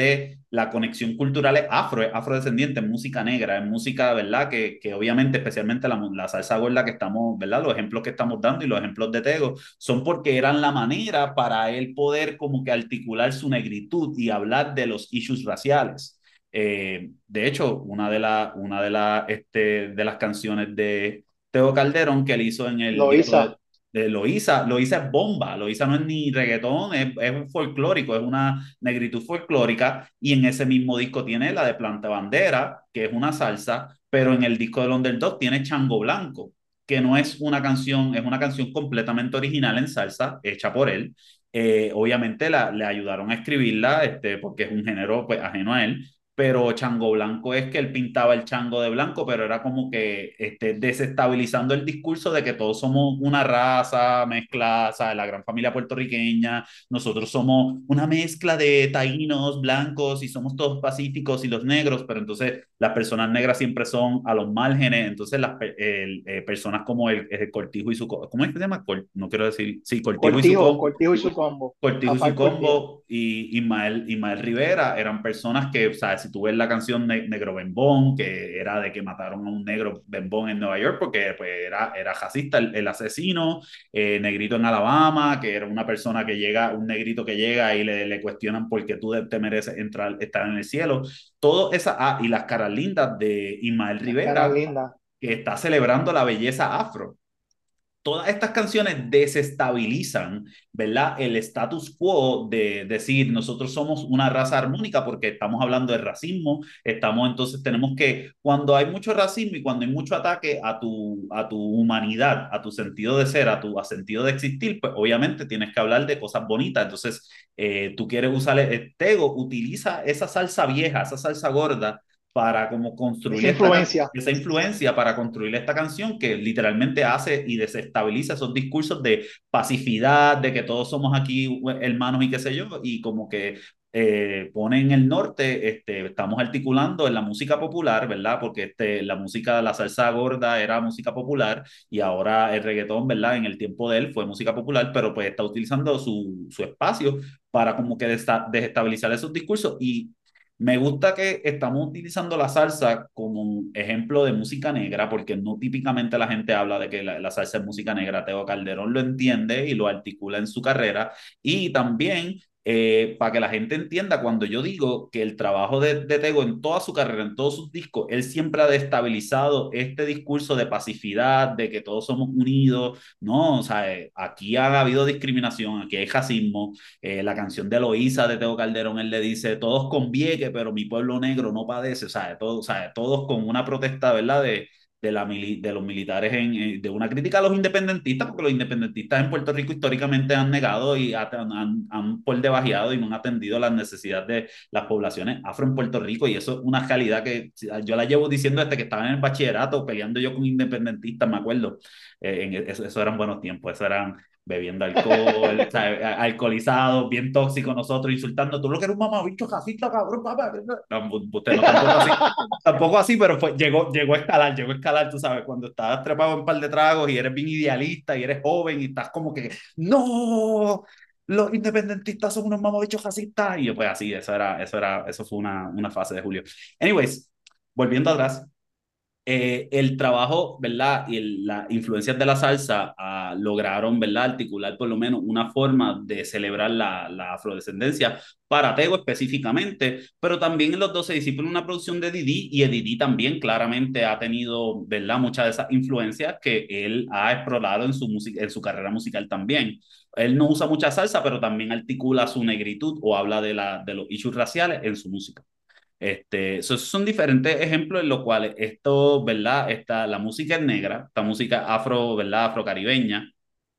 la conexión cultural es afro, es afrodescendiente, es música negra, es música, ¿verdad? Que, que obviamente, especialmente la, la salsa gorda que estamos, ¿verdad? Los ejemplos que estamos dando y los ejemplos de Tego son porque eran la manera para él poder como que articular su negritud y hablar de los issues raciales. Eh, de hecho, una de, la, una de, la, este, de las canciones de Tego Calderón que él hizo en el disco de, Loíza, de Loíza, Loíza es bomba, Loíza no es ni reggaetón, es, es folclórico, es una negritud folclórica, y en ese mismo disco tiene la de Planta Bandera, que es una salsa, pero en el disco del Underdog tiene Chango Blanco, que no es una canción, es una canción completamente original en salsa, hecha por él. Eh, obviamente la, le ayudaron a escribirla, este, porque es un género pues, ajeno a él, pero Chango Blanco es que él pintaba el chango de blanco, pero era como que este, desestabilizando el discurso de que todos somos una raza mezclada, ¿sabes? La gran familia puertorriqueña, nosotros somos una mezcla de taínos, blancos y somos todos pacíficos y los negros, pero entonces las personas negras siempre son a los márgenes, entonces las eh, eh, personas como el, el Cortijo y su... ¿Cómo es que se llama? Col, no quiero decir... Sí, Cortijo y su... Cortijo, Cortijo y su combo, Cortijo y su Afal Cortijo. combo y Ismael, Ismael Rivera eran personas que, o sea, si tú ves la canción ne Negro Bembón, que era de que mataron a un negro bembón en Nueva York porque pues, era, era racista el, el asesino, eh, Negrito en Alabama, que era una persona que llega, un negrito que llega y le, le cuestionan por qué tú te mereces entrar, estar en el cielo. Todo esa, ah, y las caras lindas de Ismael Las caras Rivera, lindas. que está celebrando la belleza afro. Todas estas canciones desestabilizan, ¿verdad? El status quo de decir nosotros somos una raza armónica porque estamos hablando de racismo, estamos entonces tenemos que, cuando hay mucho racismo y cuando hay mucho ataque a tu, a tu humanidad, a tu sentido de ser, a tu a sentido de existir, pues obviamente tienes que hablar de cosas bonitas. Entonces, eh, tú quieres usar el Tego, utiliza esa salsa vieja, esa salsa gorda para como construir Esa esta, influencia. esa influencia para construir esta canción que literalmente hace y desestabiliza esos discursos de pacificidad, de que todos somos aquí hermanos y qué sé yo, y como que eh, pone en el norte, este, estamos articulando en la música popular, ¿verdad? Porque este, la música, la salsa gorda era música popular y ahora el reggaetón, ¿verdad? En el tiempo de él fue música popular, pero pues está utilizando su, su espacio para como que desestabilizar esos discursos y me gusta que estamos utilizando la salsa como un ejemplo de música negra, porque no típicamente la gente habla de que la, la salsa es música negra. Teo Calderón lo entiende y lo articula en su carrera. Y también eh, para que la gente entienda, cuando yo digo que el trabajo de, de Tego en toda su carrera, en todos sus discos, él siempre ha destabilizado este discurso de pacificidad, de que todos somos unidos. No, o sea, eh, aquí ha habido discriminación, aquí hay racismo, eh, la canción de Loíza de Teo Calderón, él le dice, todos con Vieque, pero mi pueblo negro no padece, o sea, todo, o sea, todos con una protesta, ¿verdad? De, de, la mili de los militares, en, eh, de una crítica a los independentistas, porque los independentistas en Puerto Rico históricamente han negado y han, han, han por debajeado y no han atendido las necesidades de las poblaciones afro en Puerto Rico, y eso es una realidad que yo la llevo diciendo desde que estaba en el bachillerato, peleando yo con independentistas, me acuerdo, eh, en, eso, eso eran buenos tiempos, eso eran bebiendo alcohol, o sea, alcoholizados, bien tóxicos nosotros, insultando, tú lo que eres un mamabicho, jacito, cabrón, papá. No, usted no, tampoco así, tampoco así, pero fue, llegó, llegó a escalar, llegó a escalar, tú sabes, cuando estás trepado en un par de tragos y eres bien idealista y eres joven y estás como que, no, los independentistas son unos mamabichos racistas, y yo pues así, eso era, eso era, eso fue una, una fase de Julio. Anyways, volviendo atrás, eh, el trabajo, ¿verdad? Y el, las influencias de la salsa uh, lograron, ¿verdad? Articular por lo menos una forma de celebrar la, la afrodescendencia para Tego específicamente, pero también en Los doce Discípulos, una producción de Didi, y Didi también claramente ha tenido, ¿verdad? Muchas de esas influencias que él ha explorado en su, música, en su carrera musical también. Él no usa mucha salsa, pero también articula su negritud o habla de, la, de los issues raciales en su música. Este, esos son diferentes ejemplos en los cuales esto, ¿verdad? Está, la música es negra, esta música afro, ¿verdad? Afrocaribeña,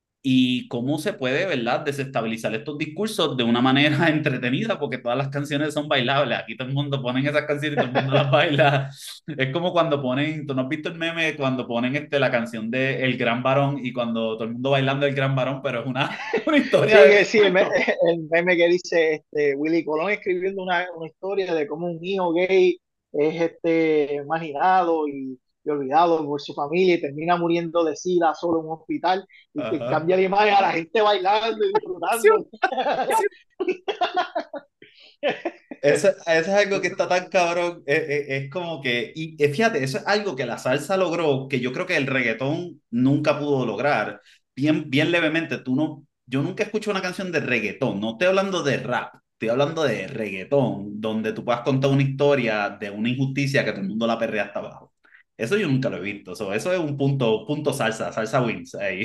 y cómo se puede, ¿verdad? Desestabilizar estos discursos de una manera entretenida, porque todas las canciones son bailables. Aquí todo el mundo pone esas canciones y todo el mundo las baila. Es como cuando ponen, tú no has visto el meme cuando ponen este, la canción de El Gran Varón y cuando todo el mundo bailando El Gran Varón, pero es una, una Sí, historia de... que sí, el, me- el meme que dice este, Willy Colón escribiendo una, una historia de cómo un hijo gay es este, marginado y, y olvidado por su familia y termina muriendo de sida solo en un hospital y que Ajá. cambia la imagen a la gente bailando y disfrutando. Eso, eso es algo que está tan cabrón. Es, es- es como que, y eh, fíjate, eso es algo que la salsa logró, que yo creo que el reggaetón nunca pudo lograr. Bien, bien levemente, tú no, yo nunca escucho una canción de reggaetón, no estoy hablando de rap, estoy hablando de reggaetón, donde tú puedas contar una historia de una injusticia que todo el mundo la perrea hasta abajo. Eso yo nunca lo he visto. So, eso es un punto, punto salsa, salsa wins ahí.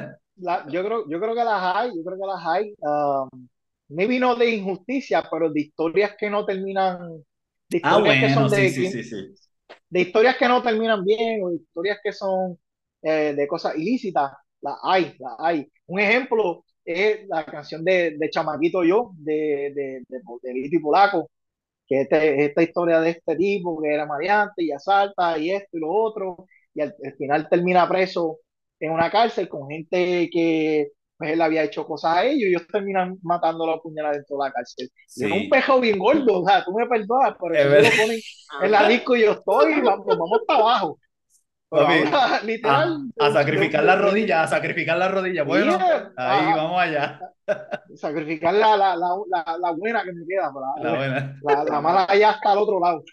La- yo creo, yo creo que las hay, yo creo que las hay. Um, maybe no de injusticia, pero de historias que no terminan, de Ah, historias que bueno, son sí, de, sí, cri- sí, sí. de historias que no terminan bien o historias que son eh, de cosas ilícitas. Las hay, las hay. Un ejemplo es la canción de, de Chamaquito Yo, de, de, de, de Lito y Polaco, que este, esta historia de este tipo que era maleante y asalta y esto y lo otro, y al, al final termina preso en una cárcel con gente que pues él había hecho cosas a ellos y ellos terminan matándolo a puñalada dentro de la cárcel. Y es un Sí, pejo bien gordo, o sea, tú me perdonas, pero es eso se lo verdad. ponen en la disco y yo estoy, vamos, vamos para abajo. Pero Papi, ahora, literal, a, a de, de, sacrificar de, la de, rodilla, a sacrificar la rodilla. sí, Bueno, a, ahí a, vamos allá. sacrificar la, la, la, la, la buena que me queda, La la, buena. la, la mala allá hasta al otro lado.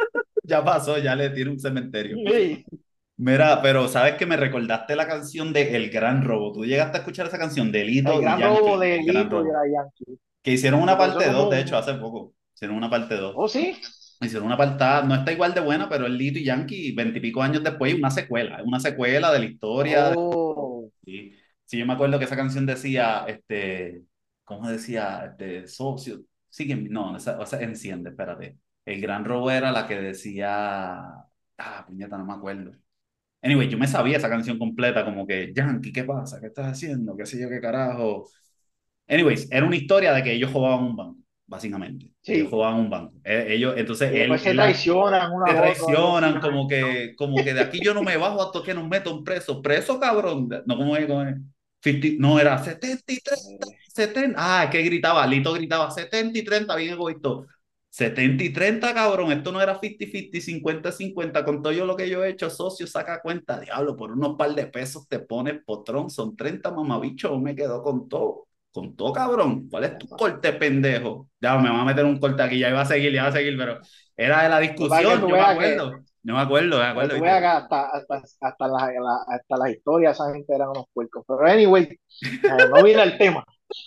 Ya pasó, ya le tiene un cementerio. Sí. Mira, pero sabes que me recordaste la canción de El Gran Robo. ¿Tú llegaste a escuchar esa canción de El Lito y gran robo Yankee? de El Gran Lito y Robo. la Yankee. Que hicieron una Pero eso parte dos, de como, hecho, hace poco. Hicieron una parte dos. oh sí, Hicieron una parte, no está igual de buena, pero es Lito y Yankee, veintipico años después, y una secuela. Es una secuela de la historia. oh, Sí, sí, yo me acuerdo que esa canción decía, este, ¿cómo decía? Este, socio, sigue, no, esa, o sea, enciende, espérate. El gran robo era la que decía, ah, puñeta, no me acuerdo. Anyway, yo me sabía esa canción completa, como que, Yankee, ¿qué pasa? ¿Qué estás haciendo? ¿Qué sé yo, qué carajo? Anyways, era una historia de que ellos jugaban un banco, básicamente. Ellos sí. jugaban un banco. Eh, Ellos, entonces, Y él, después se él, la- traicionan uno te al otro, algo así. traicionan, como que, como que de aquí yo no me bajo hasta que nos meto preso. Preso, cabrón. No, como es, como es. cincuenta, no, era setenta y treinta, Eh, setenta. Ah, es que gritaba, Lito gritaba setenta y treinta, bien egoísta. setenta y treinta, cabrón. Esto no era cincuenta cincuenta, cincuenta cincuenta. Con todo yo lo que yo he hecho, socio, saca cuenta. Diablo, por unos par de pesos te pones potrón. Son treinta mamabichos, me quedo con todo. Con todo, cabrón. ¿Cuál es tu corte, pendejo? Ya, me va a meter un corte aquí, ya iba a seguir, ya iba a seguir, pero era de la Lo que pasa es que discusión, tú yo me veas que, acuerdo. Yo me acuerdo, me para que acuerdo, tú veas ¿viste? que hasta, hasta, hasta, la, la- hasta las historias esa gente eran unos puercos. Pero anyway, eh, no viene el tema.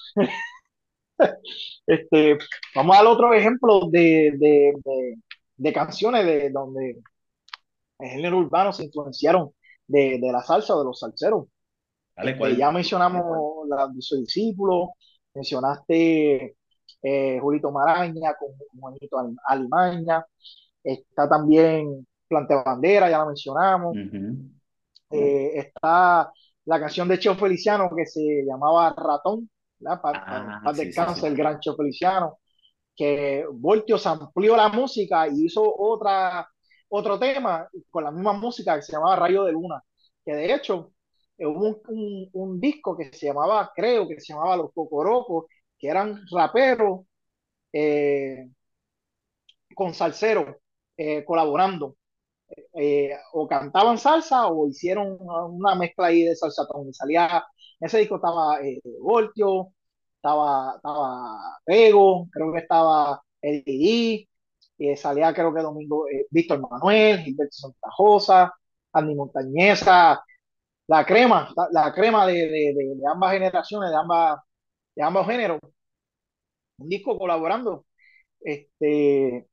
Este, vamos al otro ejemplo de, de, de, de canciones de donde el género urbano se influenciaron de, de la salsa, de los salseros. Dale, Este, ya ¿cuál? mencionamos la de su discípulo, mencionaste eh, Julito Maraña con Juanito Alimaña, está también Plante Bandera, ya la mencionamos, Ujú. eh, está la canción de Cheo Feliciano que se llamaba Ratón, para pa, pa, Ah, pa sí, sí, descanse el sí. gran Cheo Feliciano, que Voltios amplió la música y hizo otra, otro tema con la misma música que se llamaba Rayo de Luna, que de hecho eh, hubo un, un, un disco que se llamaba, creo que se llamaba Los Cocorocos, que eran raperos eh, con salseros eh, colaborando. Eh, o cantaban salsa o hicieron una mezcla ahí de salsa donde salía, en ese disco estaba eh, Voltio, estaba, estaba Pego, creo que estaba Eddie D, eh, salía creo que Domingo, eh, Víctor Manuel, Gilberto Santa Rosa, Andy Montañeza, la crema, la, la crema de, de, de, de, ambas generaciones, de, ambas, de ambos géneros, un disco colaborando. Este,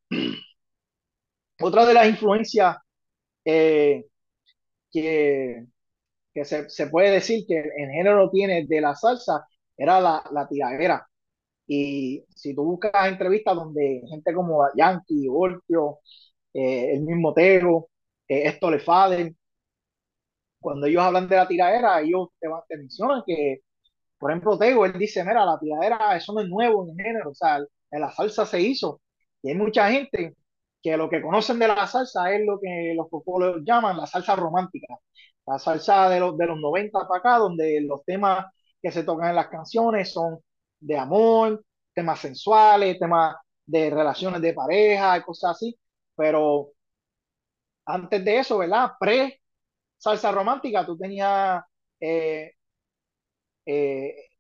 otra de las influencias eh, que que se, se, puede decir que el género tiene de la salsa era la, la tiradera. Y si tú buscas entrevistas donde gente como Yankee, Voltio, eh, el mismo Tego, eh, esto le Faden, cuando ellos hablan de la tiradera, ellos te, te mencionan que, por ejemplo, Tego, él dice, mira, la tiradera, eso no es nuevo en el género, o sea, en la salsa se hizo. Y hay mucha gente que lo que conocen de la salsa es lo que los populares llaman la salsa romántica, la salsa de los, de los noventa para acá, donde los temas que se tocan en las canciones son de amor, temas sensuales, temas de relaciones de pareja, y cosas así, pero antes de eso, ¿verdad? Pre salsa romántica, tú tenías eh, eh,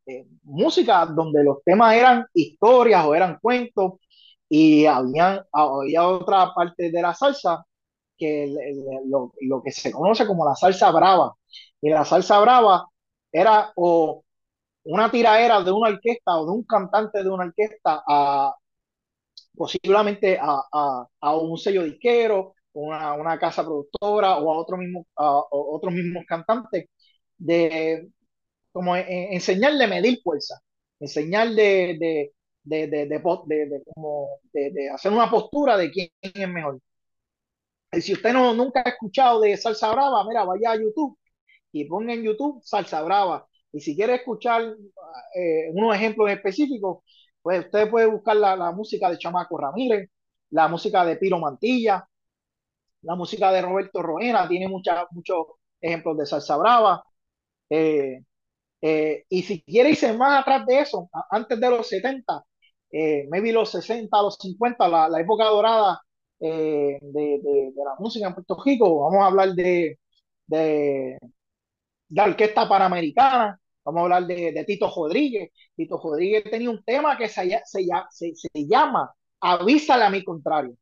eh, música donde los temas eran historias o eran cuentos y habían, había otra parte de la salsa que el- el- lo, lo que se conoce como la salsa brava. Y la salsa brava era o una tiraera de una orquesta o de un cantante de una orquesta a posiblemente a, a, a un sello disquero, una, una casa productora o a otro mismo, a, otros mismos cantantes de como en, enseñarle a medir fuerza, enseñarle de, de, de, de, de, de, como de, de hacer una postura de quién es mejor. Y si usted no, nunca ha escuchado de salsa brava, mira, vaya a YouTube y ponga en YouTube salsa brava. Y si quiere escuchar eh, unos ejemplos específicos, pues usted puede buscar la, la música de Chamaco Ramírez, la música de Piro Mantilla, la música de Roberto Roena, tiene mucha, muchos ejemplos de salsa brava. Eh, eh, y si quiere irse más atrás de eso, a- antes de los setenta, eh, maybe los sesenta, los cincuenta, la, la época dorada eh, de, de, de la música en Puerto Rico, vamos a hablar de, de la Orquesta Panamericana, vamos a hablar de, de Tito Rodríguez. Tito Rodríguez tenía un tema que se, se, se, se llama Avísale a mi contrario.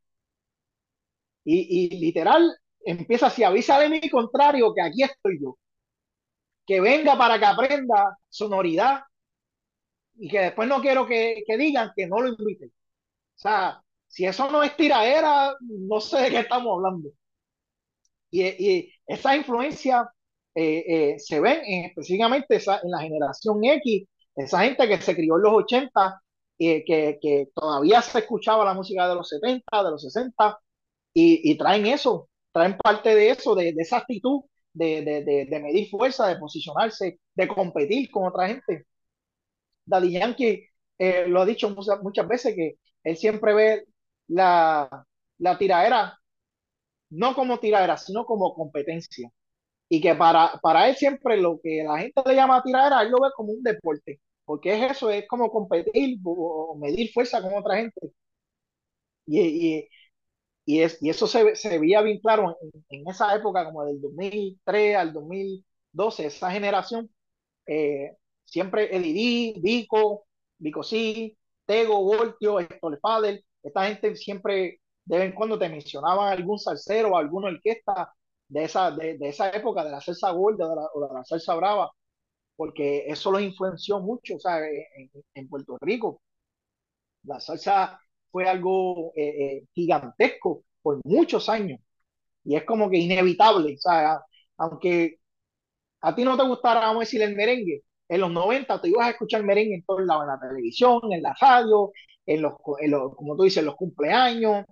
Y, y literal empieza así, avísale a mi contrario que aquí estoy yo, que venga para que aprenda sonoridad y que después no quiero que, que digan que no lo inviten. O sea, si eso no es tiraera, no sé de qué estamos hablando. Y, y esa influencia eh, eh, se ven en, específicamente esa, en la generación X, esa gente que se crió en los ochenta, eh, que, que, todavía se escuchaba la música de los setenta, de los sesenta, y, y traen eso, traen parte de eso, de, de esa actitud de, de, de, de medir fuerza, de posicionarse, de competir con otra gente. Daddy Yankee eh, lo ha dicho muchas, muchas veces que él siempre ve la, la tiraera no como tiraera, sino como competencia. Y que para, para él siempre lo que la gente le llama tiradera, él lo ve como un deporte, porque es eso, es como competir o, o medir fuerza con otra gente. Y, y, y, es, y eso se, se veía bien claro en, en, esa época, como del dos mil tres al dos mil doce, esa generación, eh, siempre Eddie D, Vico, Vico C, Tego, Voltio, Héctor Fader, esta gente siempre de vez en cuando te mencionaban algún salsero o alguna orquesta de esa, de, de esa época, de la salsa gorda o de la, o de la salsa brava, porque eso los influenció mucho, o sea, en, en Puerto Rico. La salsa fue algo eh, eh, gigantesco por muchos años y es como que inevitable, o sea, aunque a ti no te gustara, vamos a decir, el merengue, en los noventa te ibas a escuchar merengue en todos lados, en la televisión, en la radio, en los, en los como tú dices, en los cumpleaños.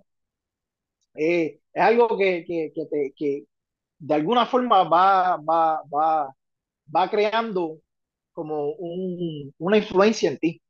Eh, es algo que, que, que, te, que de alguna forma va, va, va, va creando como un, una influencia en ti.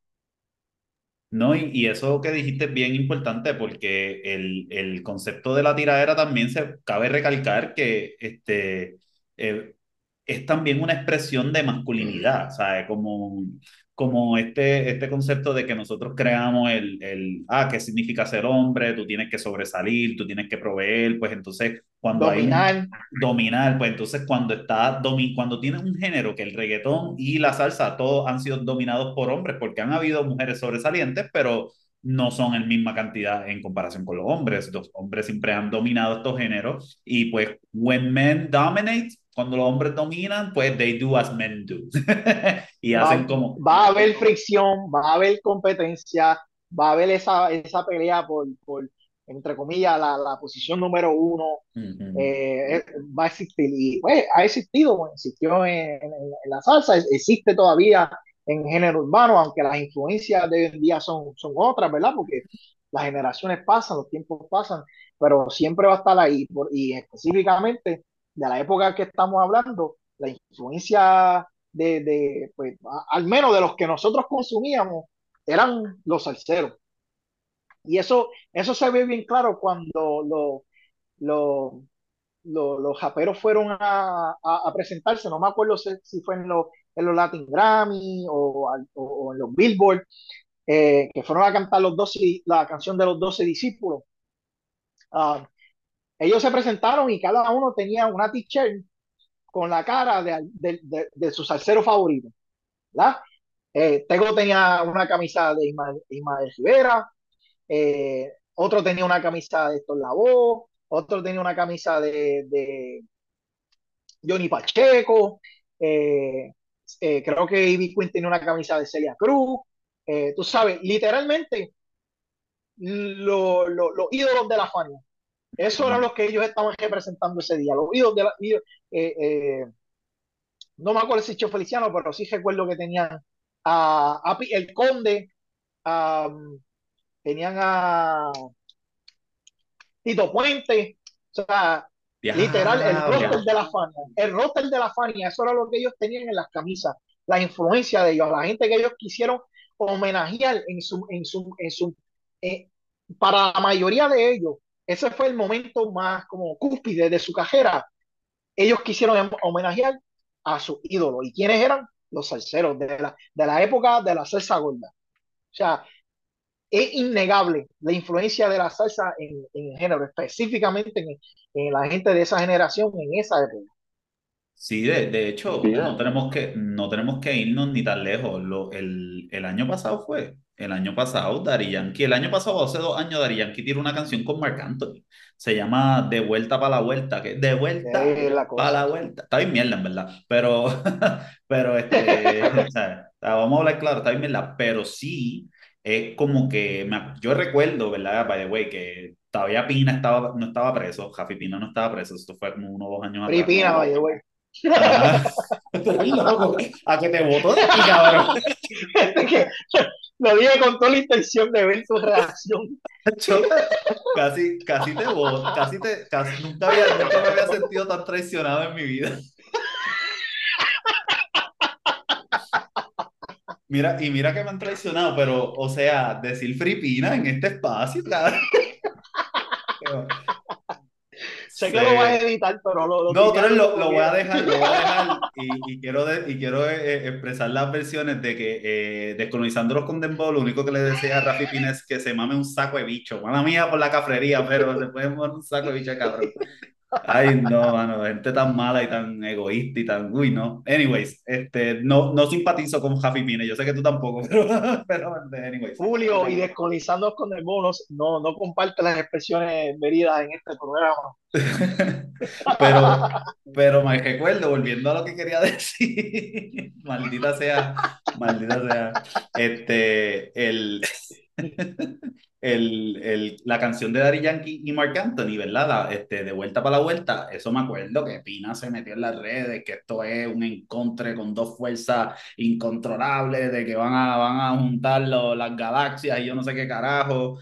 No, y, y eso que dijiste es bien importante porque el, el concepto de la tiradera también se cabe recalcar que este, eh, es también una expresión de masculinidad, ¿sabes? Como, como este, este concepto de que nosotros creamos el, el, ah, ¿qué significa ser hombre? Tú tienes que sobresalir, tú tienes que proveer, pues entonces cuando hay un Dominar, dominar, pues entonces cuando está domi cuando tienes un género que el reggaetón y la salsa todos han sido dominados por hombres, porque han habido mujeres sobresalientes, pero no son en misma cantidad en comparación con los hombres. Los hombres siempre han dominado estos géneros y pues when men dominate, cuando los hombres dominan, pues they do as men do. Y va, hacen como... va a haber fricción, va a haber competencia, va a haber esa, esa pelea por, por, entre comillas, la, la posición número uno, Uh -huh. eh, va a existir. Y pues ha existido, bueno, existió en, en, en, la salsa, existe todavía en género urbano, aunque las influencias de hoy en día son, son otras, ¿verdad? Porque las generaciones pasan, los tiempos pasan, pero siempre va a estar ahí. Por, y específicamente de la época que estamos hablando, la influencia de, de pues, a, al menos de los que nosotros consumíamos, eran los salseros. Y eso, eso se ve bien claro cuando lo, lo, lo, los japeros fueron a, a, a, presentarse, no me acuerdo si, si fue en, lo, en los Latin Grammy o, o, o en los Billboard, eh, que fueron a cantar los doce, la canción de los doce discípulos. Uh, ellos se presentaron y cada uno tenía una t-shirt con la cara de, de, de, de su salsero favorito, ¿verdad? Eh, Tego tenía una camisa de Ismael, Ismael Rivera, eh, otro tenía una camisa de Héctor Lavoe, otro tenía una camisa de, de Johnny Pacheco, eh, eh, creo que Ivy Queen tenía una camisa de Celia Cruz, eh, tú sabes, literalmente los lo, lo ídolos de la Fania. Eso eran los que ellos estaban representando ese día, los ídolos de la... ídolos, eh, eh, no me acuerdo si Cheo Feliciano, pero sí recuerdo que tenían a, a el Conde, a, tenían a Tito Puente, o sea, literal, el roster Diablo. de la Fania, el roster de la Fania, eso era lo que ellos tenían en las camisas, la influencia de ellos, la gente que ellos quisieron homenajear en su, en su, en su, eh, para la mayoría de ellos, ese fue el momento más como cúspide de su carrera. Ellos quisieron homenajear a su ídolo. ¿Y quiénes eran? Los salseros de la, de la época de la salsa gorda. O sea, es innegable la influencia de la salsa en, en el género, específicamente en, en, la gente de esa generación en esa época. Sí, de, de hecho, Sí, no tenemos que, no tenemos que irnos ni tan lejos. Lo, el, el año pasado fue, el año pasado, Daddy Yankee, el año pasado, hace dos años, Daddy Yankee tiene una canción con Marc Anthony. Se llama De vuelta para la vuelta, que de vuelta es la para la cosa. vuelta. Está bien mierda, en verdad. Pero, pero este, o sea, vamos a hablar claro, está bien mierda. Pero sí, es como que, me ac- yo recuerdo, ¿verdad? By the way, que todavía Pina estaba, no estaba preso, Javi Pina no estaba preso, esto fue como unos dos años atrás. Filipina, oye, güey. Ajá. Estoy loco. A que te voto de aquí, cabrón. que lo dije con toda la intención de ver tu reacción. Yo casi, casi te voto, casi te, casi, nunca había, nunca me había sentido tan traicionado en mi vida. Mira, y mira que me han traicionado, pero, o sea, decir fripina en este espacio, cabrón. Sé que lo vas a Se, editar, pero lo, lo no, quería pero hacer lo, como lo voy a quiera. dejar, lo voy a dejar y, y quiero, de- y quiero eh, eh, expresar las versiones de que eh, descolonizando los Condemned, lo único que le decía a Rafi Pina es que se mame un saco de bicho. Mala mía por la cafrería, pero se puede mamar un saco de bicho, cabrón. Ay, no, mano, gente tan mala y tan egoísta y tan, uy, no. Anyways, este, no, no simpatizo con Rafi Pina, yo sé que tú tampoco, pero, pero anyways. Julio y descolonizando con el bonus, no, no comparte las expresiones veridas en este programa. Pero, pero me recuerdo, volviendo a lo que quería decir, maldita sea, maldita sea, este, el, el, el, la canción de Daddy Yankee y Marc Anthony, ¿verdad? La, este, de vuelta para la vuelta, eso me acuerdo que Pina se metió en las redes, que esto es un encontre con dos fuerzas incontrolables, de que van a, van a juntar lo- las galaxias y yo no sé qué carajo,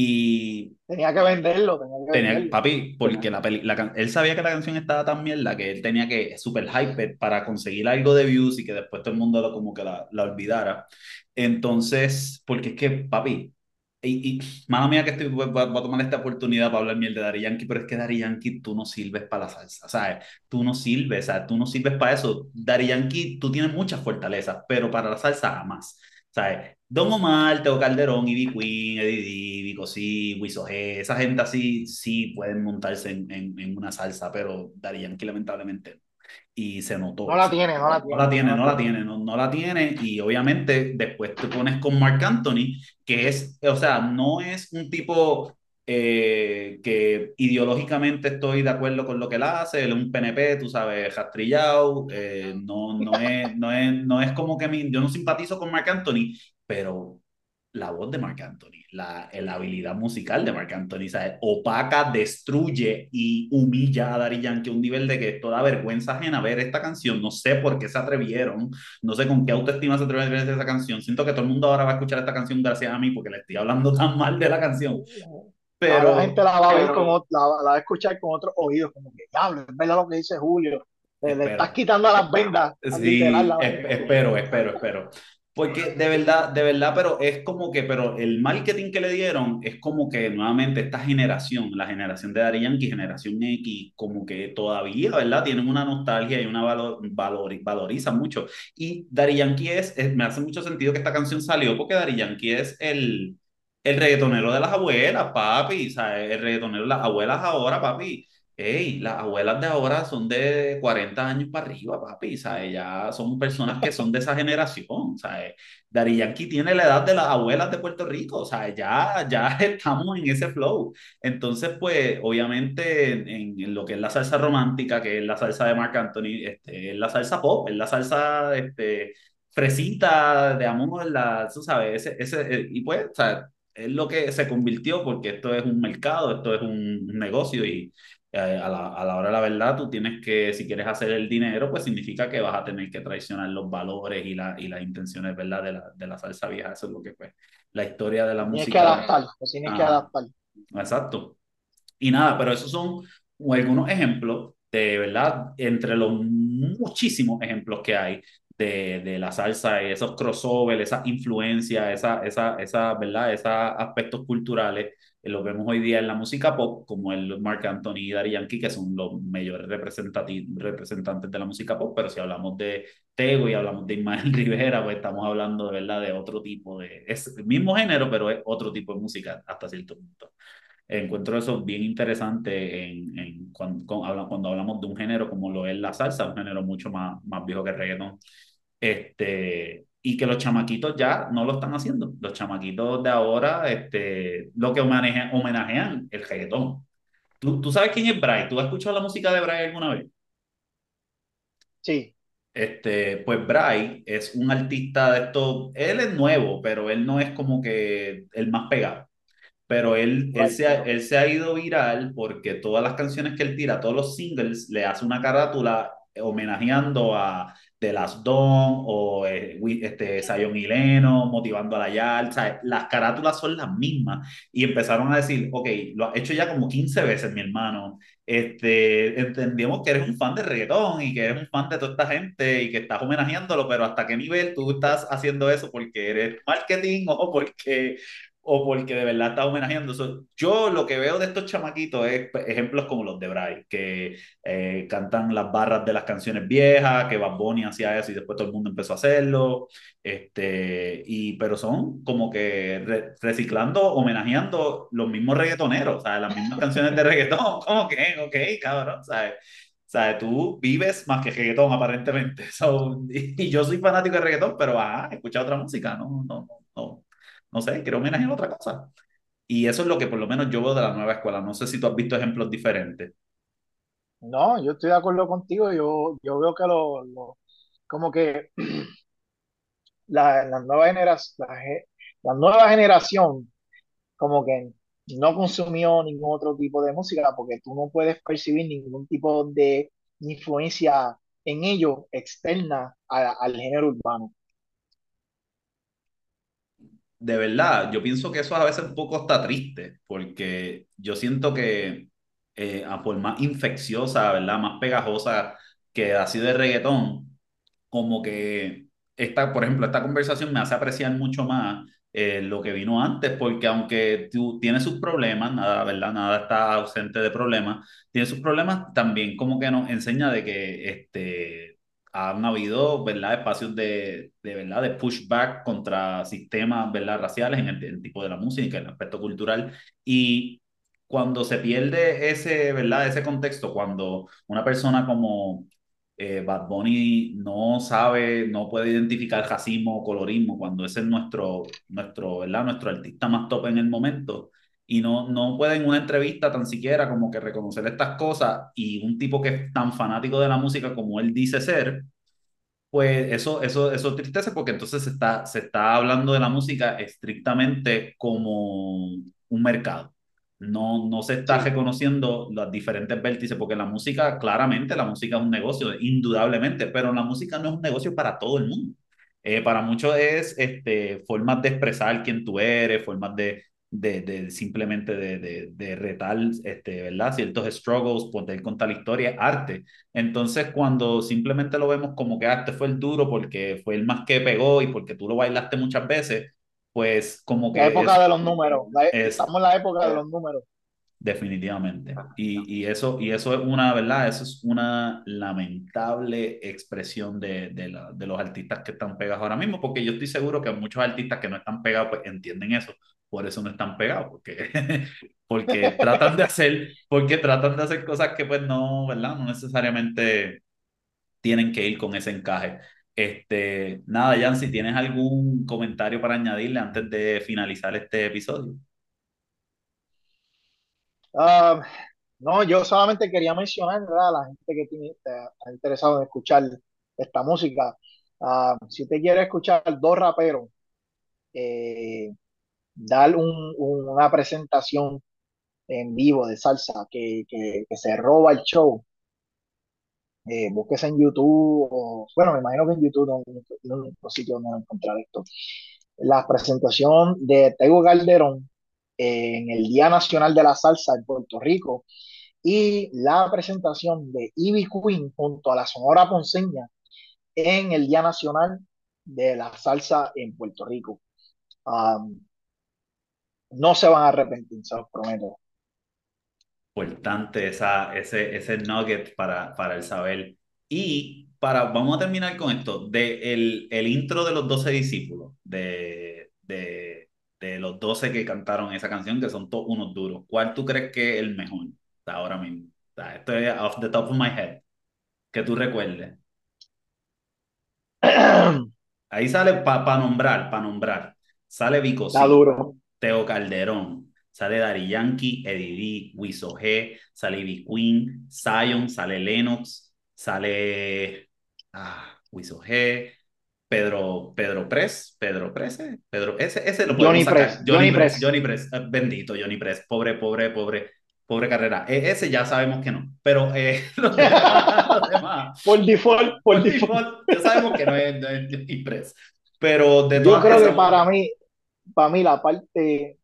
y Tenía que venderlo, tenía que tenía, venderlo. papi, porque la peli, la, can- él sabía que la canción estaba tan mierda que él tenía que super hype para conseguir algo de views y que después todo el mundo lo, como que la, la olvidara. Entonces, porque es que, papi, y, y mala mía que estoy, voy, voy a tomar esta oportunidad para hablar miel de Daddy Yankee, pero es que Daddy Yankee tú no sirves para la salsa, ¿sabes? Tú no sirves, o sea, tú no sirves para eso. Daddy Yankee, tú tienes muchas fortalezas, pero para la salsa jamás. ¿Sabes? Don Omar, Teo Calderón, Ivy Queen, Eddie D, Vico C, Wiso G, esa gente así sí pueden montarse en, en, en una salsa, pero Daddy Yankee lamentablemente no. Y se No notó. la tiene, no la No la tiene, no tiene, la no la tiene. tiene, no, no la tiene. Y obviamente después te pones con Marc Anthony, que es, o sea, no es un tipo eh, que ideológicamente estoy de acuerdo con lo que él hace, él es un P N P, tú sabes, rastrillado, eh, no, no, es, no, es, no es como que mi, yo no simpatizo con Marc Anthony, pero la voz de Marc Anthony, la, la habilidad musical de Marc Anthony, ¿sabes? Opaca, destruye y humilla a Daddy Yankee a un nivel de que esto da vergüenza ajena ver esta canción. No sé por qué se atrevieron, no sé con qué autoestima se atrevieron a hacer esa canción. Siento que todo el mundo ahora va a escuchar esta canción gracias a mí porque le estoy hablando tan mal de la canción. Ahora la gente Pero la va a ver con ot- la, la va a escuchar con otros oídos, como que diablo, es verdad lo que dice Julio. Le, le estás espero. quitando a las vendas, al literal, Sí, la es- venda. espero, espero, espero. Porque de verdad, de verdad, pero es como que, pero el marketing que le dieron es como que nuevamente esta generación, la generación de Daddy Yankee, generación X, como que todavía, ¿verdad? Tienen una nostalgia y una valor, valor, valorizan mucho. Y Daddy Yankee es, es- me hace mucho sentido que esta canción salió porque Daddy Yankee es el, el reggaetonero de las abuelas, papi, ¿sabes? El reggaetonero de las abuelas ahora, papi. Ey, las abuelas de ahora son de cuarenta años para arriba, papi, ¿sabes? Ya son personas que son de esa generación, ¿sabes? Daddy Yankee tiene la edad de las abuelas de Puerto Rico, ¿sabes? Ya, ya estamos en ese flow. Entonces, pues, obviamente, en, en lo que es la salsa romántica, que es la salsa de Marc Anthony, este, es la salsa pop, es la salsa, este, fresita, de amor, la, tú sabes, ese, ese, eh, y pues, o sea, es lo que se convirtió, porque esto es un mercado, esto es un un negocio y eh, a la, a la hora de la verdad, tú tienes que, si quieres hacer el dinero, pues significa que vas a tener que traicionar los valores y, la, y las intenciones, ¿verdad? De la, de la salsa vieja. Eso es lo que pues la historia de la Te tienes que música. adaptar, te tienes que Ajá, adaptar. exacto. Y nada, pero esos son algunos ejemplos de, ¿verdad? Entre los muchísimos ejemplos que hay de, de la salsa y esos crossovers, esas influencias, esa, esa, esa, ¿verdad? Esos aspectos culturales, eh, los vemos hoy día en la música pop, como el Marc Anthony y Daddy Yankee, que son los mayores representati- representantes de la música pop, pero si hablamos de Tego y hablamos de Ismael Rivera, pues estamos hablando, de verdad, de otro tipo de, es el mismo género, pero es otro tipo de música hasta cierto punto. Encuentro eso bien interesante en, en cuando, con- habla- cuando hablamos de un género como lo es la salsa, un género mucho más, más viejo que el reggaetón. Este, y que los chamaquitos ya no lo están haciendo. Los chamaquitos de ahora, este, lo que homenajean, homenajean el reggaetón. ¿Tú, tú sabes quién es Bray? ¿Tú has escuchado la música de Bray alguna vez? Sí, Este, pues Bray es un artista de esto, él es nuevo, pero él no es como que el más pegado, pero él, él, right, se ha, ok. él se ha ido viral porque todas las canciones que él tira, todos los singles, le hace una carátula homenajeando a The Last Don o eh, Wi- este, Zion y Lennon, motivando a la Yal, o sea, las carátulas son las mismas y empezaron a decir, ok, lo has hecho ya como quince veces, mi hermano, este, entendemos que eres un fan de reggaetón y que eres un fan de toda esta gente y que estás homenajeándolo, pero ¿hasta qué nivel tú estás haciendo eso porque eres marketing o porque o porque de verdad está homenajeando? So, yo lo que veo de estos chamaquitos es pues, ejemplos como los de Bray, que eh, cantan las barras de las canciones viejas, que Bad Bunny hacía eso y después todo el mundo empezó a hacerlo, este, y, pero son como que re- reciclando, homenajeando los mismos reggaetoneros, o sea, las mismas canciones de reggaetón, como que, ok, cabrón, ¿sabes? O sea, tú vives más que reggaetón aparentemente. So, y, y yo soy fanático de reggaetón, pero ah, escucha otra música, no, no, no, no no sé, quiero homenajear a otra cosa. Y eso es lo que por lo menos yo veo de la nueva escuela. No sé si tú has visto ejemplos diferentes. No, yo estoy de acuerdo contigo. Yo, yo veo que lo, lo- como que la, la nueva generación, la, ge- la nueva generación como que no consumió ningún otro tipo de música porque tú no puedes percibir ningún tipo de influencia en ello externa a- al género urbano. De verdad, yo pienso que eso a veces un poco está triste, porque yo siento que eh, a por más infecciosa, ¿verdad? Más pegajosa que ha sido el reggaetón, como que esta, por ejemplo, esta conversación me hace apreciar mucho más eh, lo que vino antes, porque aunque tú tienes sus problemas, nada, ¿verdad? Nada está ausente de problemas, tiene sus problemas, también como que nos enseña de que este, han habido, ¿verdad? Espacios de, de, ¿verdad? De pushback contra sistemas, ¿verdad? Raciales en el, el tipo de la música, en el aspecto cultural, y cuando se pierde ese, ¿verdad? Ese contexto, cuando una persona como eh, Bad Bunny no sabe, no puede identificar racismo o colorismo cuando ese es nuestro, nuestro, ¿verdad? Nuestro artista más top en el momento y no, no puede en una entrevista tan siquiera como que reconocer estas cosas y un tipo que es tan fanático de la música como él dice ser, pues eso, eso, eso tristece porque entonces se está, se está hablando de la música estrictamente como un mercado. No, no se está Sí, reconociendo los diferentes vértices, porque la música, claramente, la música es un negocio, indudablemente, pero la música no es un negocio para todo el mundo. Eh, para muchos es este, formas de expresar quién tú eres, formas de, de, de simplemente de, de, de retar este, ¿verdad? Ciertos struggles, poder contar la historia, arte. Entonces, cuando simplemente lo vemos como que ah, este fue el duro porque fue el más que pegó y porque tú lo bailaste muchas veces, pues como la que época es, de los números, la- es estamos en la época de los números. definitivamente. Y, y eso, y eso es una, ¿verdad? Eso es una lamentable expresión de, de, la- de los artistas que están pegados ahora mismo, porque yo estoy seguro que muchos artistas que no están pegados pues entienden eso, por eso no están pegados, porque, porque tratan de hacer, porque tratan de hacer cosas que pues no, ¿verdad? No necesariamente tienen que ir con ese encaje. Este, nada, Jan, si tienes algún comentario para añadirle antes de finalizar este episodio. Ah, no, yo solamente quería mencionar, ¿verdad? A la gente que tiene, está, está interesado en escuchar esta música. Ah, si usted quiere escuchar dos raperos, eh, dar un- un- una presentación en vivo de salsa que, que, que se roba el show, eh, búsquese en YouTube, o, bueno, me imagino que en YouTube no, no, no, no, no sitio donde encontrar esto. La presentación de Tego Calderón en el Día Nacional de la Salsa en Puerto Rico y la presentación de Ivy Queen junto a la Sonora Ponceña en el Día Nacional de la Salsa en Puerto Rico. Um, no se van a arrepentir, se los prometo. Importante esa, ese, ese nugget para, para el saber. Y para, vamos a terminar con esto, de el, el intro de los doce discípulos, de, de, de los doce que cantaron esa canción, que son todos unos duros. ¿Cuál tú crees que es el mejor? O sea, ahora mismo. O sea, esto es off the top of my head, que tú recuerdes. Ahí sale para pa nombrar, para nombrar. Sale Vico Está C, duro. Teo Calderón, sale Daddy Yankee, Eddie D, Wiso G, sale Ivy Queen, Zion, sale Lennox, sale ah, Wiso G, Pedro, Pedro Press, Pedro Press, eh, Pedro, ese, ese lo podemos Johnny sacar. Press, Johnny Johnny Press, Press. Johnny Press, eh, bendito Johnny Press, pobre, pobre, pobre, pobre carrera. E- ese ya sabemos que no, pero eh, los demás, los demás, Por default, por por default. default, ya sabemos que no es, no es Johnny Press. Pero de Yo todas creo que esas, para mí, para mí la parte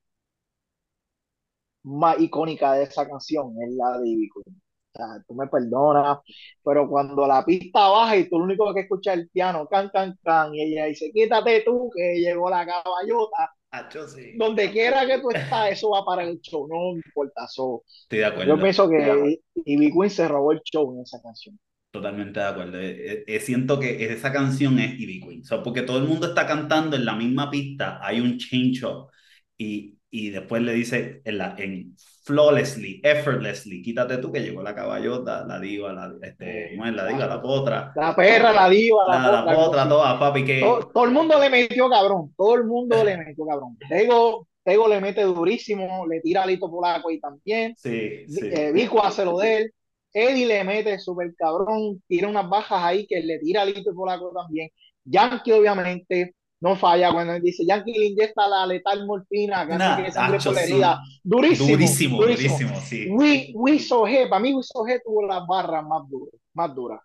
más icónica de esa canción es la de Ivy Queen. O sea, tú me perdonas, pero cuando la pista baja y tú lo único que escuchas es el piano, can, can, can, y ella dice, quítate tú, que llegó la caballota, Hacho, sí. donde quiera que tú estás, eso va para el show, no importa. So, Estoy de yo acuerdo, pienso que Ivy Queen se robó el show en esa canción. totalmente de acuerdo. Eh, eh, eh, siento que esa canción es Ivy Queen, o sea, porque todo el mundo está cantando en la misma pista, hay un change up y, y después le dice en, la, en flawlessly, effortlessly, quítate tú que llegó la caballota, la diva, la, este, Eh, ¿cómo es la diva? la, La potra, la perra, la diva, la la, la potra, como potra, si toda, papi, que todo, todo el mundo le metió cabrón, todo el mundo le metió cabrón. Tego, Tego le mete durísimo, le tira a Lito Polaco ahí también. sí, Eh, sí, Vico hace lo de él. Eddie le mete súper cabrón, tira unas bajas ahí que le tira a Lito Polaco también. Yankee, obviamente, no falla cuando él dice Yankee le inyecta la letal morfina que hace que nada, sangre hacho, por la herida. sí, Durísimo, durísimo, durísimo. durísimo, sí. We, we so G, para mí, We so G tuvo las barras más duras. Más duras.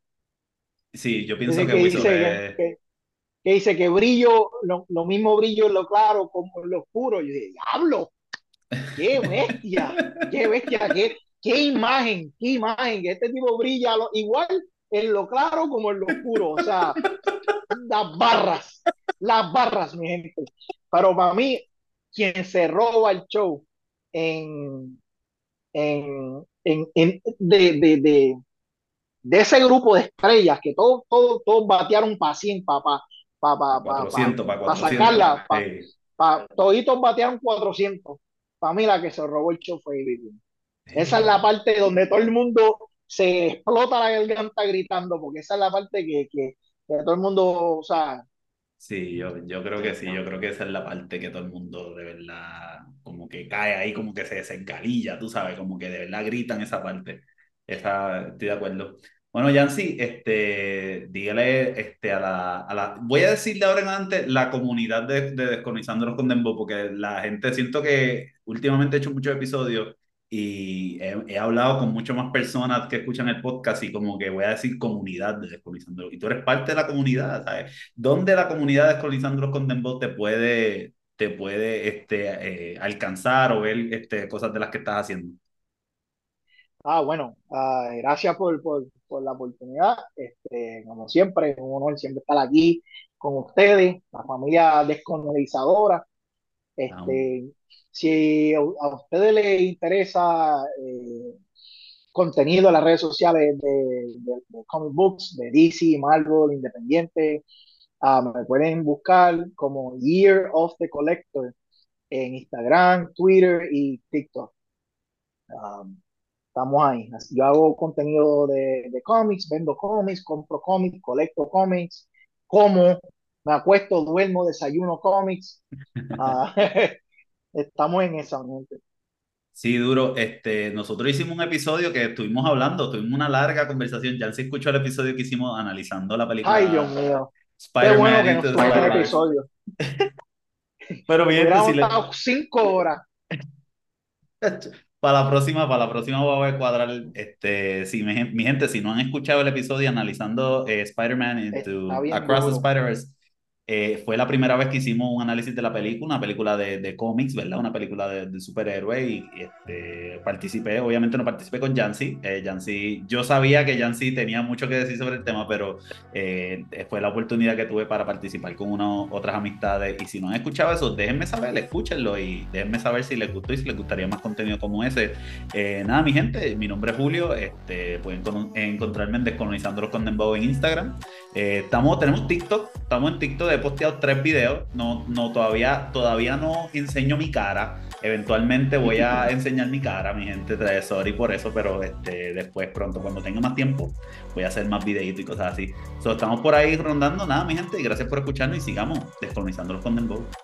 Sí, yo pienso Dice que que Wiso dice que, es... que, que dice que brillo, lo, lo, mismo brillo en lo claro como en lo oscuro. Yo dije, diablo, qué bestia, qué bestia, qué, qué imagen, qué imagen, que este tipo brilla lo, igual en lo claro como en lo oscuro. O sea, las barras, las barras, mi gente. Pero para mí, quien se roba el show en, en, en, en de, de, de, de, ese grupo de estrellas que todos, todos, todos batearon para cien, para pa, pa, Para pa, pa, pa, cuatrocientos, para pa cuatrocientos. sacarla, para Sí. pa, toditos batearon cuatrocientos. Para mí la que se robó el show fue Ivy Queen. Esa es Sí. la parte donde todo el mundo se explota la garganta gritando, porque esa es la parte que, que, que todo el mundo, o sea, Sí, yo, yo creo que sí, yo creo que esa es la parte que todo el mundo de verdad como que cae ahí, como que se desencalilla, tú sabes, como que de verdad gritan esa parte. Esa, estoy de acuerdo. Bueno, Yancy, este, dígale este, a la, a la... Voy a decirle ahora en adelante la comunidad de, de Descolonizándonos con Dembow, porque la gente, siento que últimamente he hecho muchos episodios y he, he hablado con muchas más personas que escuchan el podcast y como que voy a decir comunidad de Descolonizando. Y tú eres parte de la comunidad, ¿sabes? ¿Dónde la comunidad de Descolonizando con Dembow te puede, te puede este, eh, alcanzar o ver este, cosas de las que estás haciendo? ah, bueno, ah, gracias por, por, por, la oportunidad. Este, como siempre, es un honor siempre estar aquí con ustedes, la familia descolonizadora. Um, Este, si a, a ustedes les interesa eh, contenido en las redes sociales de, de, de comic books, de D C, Marvel, Independiente, uh, me pueden buscar como Year of the Collector en Instagram, Twitter y TikTok. Um, Estamos ahí. Yo hago contenido de, de cómics, vendo cómics, compro cómics, colecto cómics, como, me acuesto, duermo, desayuno cómics. Uh, estamos en esa, gente. Sí, duro. Este, nosotros hicimos un episodio que estuvimos hablando, tuvimos una larga conversación. Ya se escuchó el episodio que hicimos analizando la Ay, Dios película mío. Qué bueno Spider-Man que Into nos the tuvimos un Spider-Verse. episodio. Pero mi gente, si Hubiéramos le, estado cinco horas. para la próxima, para la próxima voy a cuadrar, este, si mi, gen- mi gente, si no han escuchado el episodio analizando eh, Spider-Man Está Into bien Across the duro. Spider-Verse, eh, fue la primera vez que hicimos un análisis de la película, una película de, de cómics, ¿verdad? Una película de, de superhéroe y, y, este, participé, obviamente no participé con Yancy, eh, Yancy, yo sabía que Yancy tenía mucho que decir sobre el tema, pero eh, fue la oportunidad que tuve para participar con unas otras amistades y si no han escuchado eso, déjenme saber, escúchenlo y déjenme saber si les gustó y si les gustaría más contenido como ese. Eh, nada, mi gente, mi nombre es Julio, este, pueden con, encontrarme en Descolonizando los Condembow en Instagram. Eh, estamos, tenemos TikTok, estamos en TikTok, he posteado tres videos, no, no, todavía, todavía no enseño mi cara, eventualmente voy a enseñar mi cara, mi gente, sorry por eso, pero este, después pronto, cuando tenga más tiempo, voy a hacer más videitos y cosas así. So, estamos por ahí rondando, nada, mi gente, y gracias por escucharnos y sigamos Descolonizando los Condembow.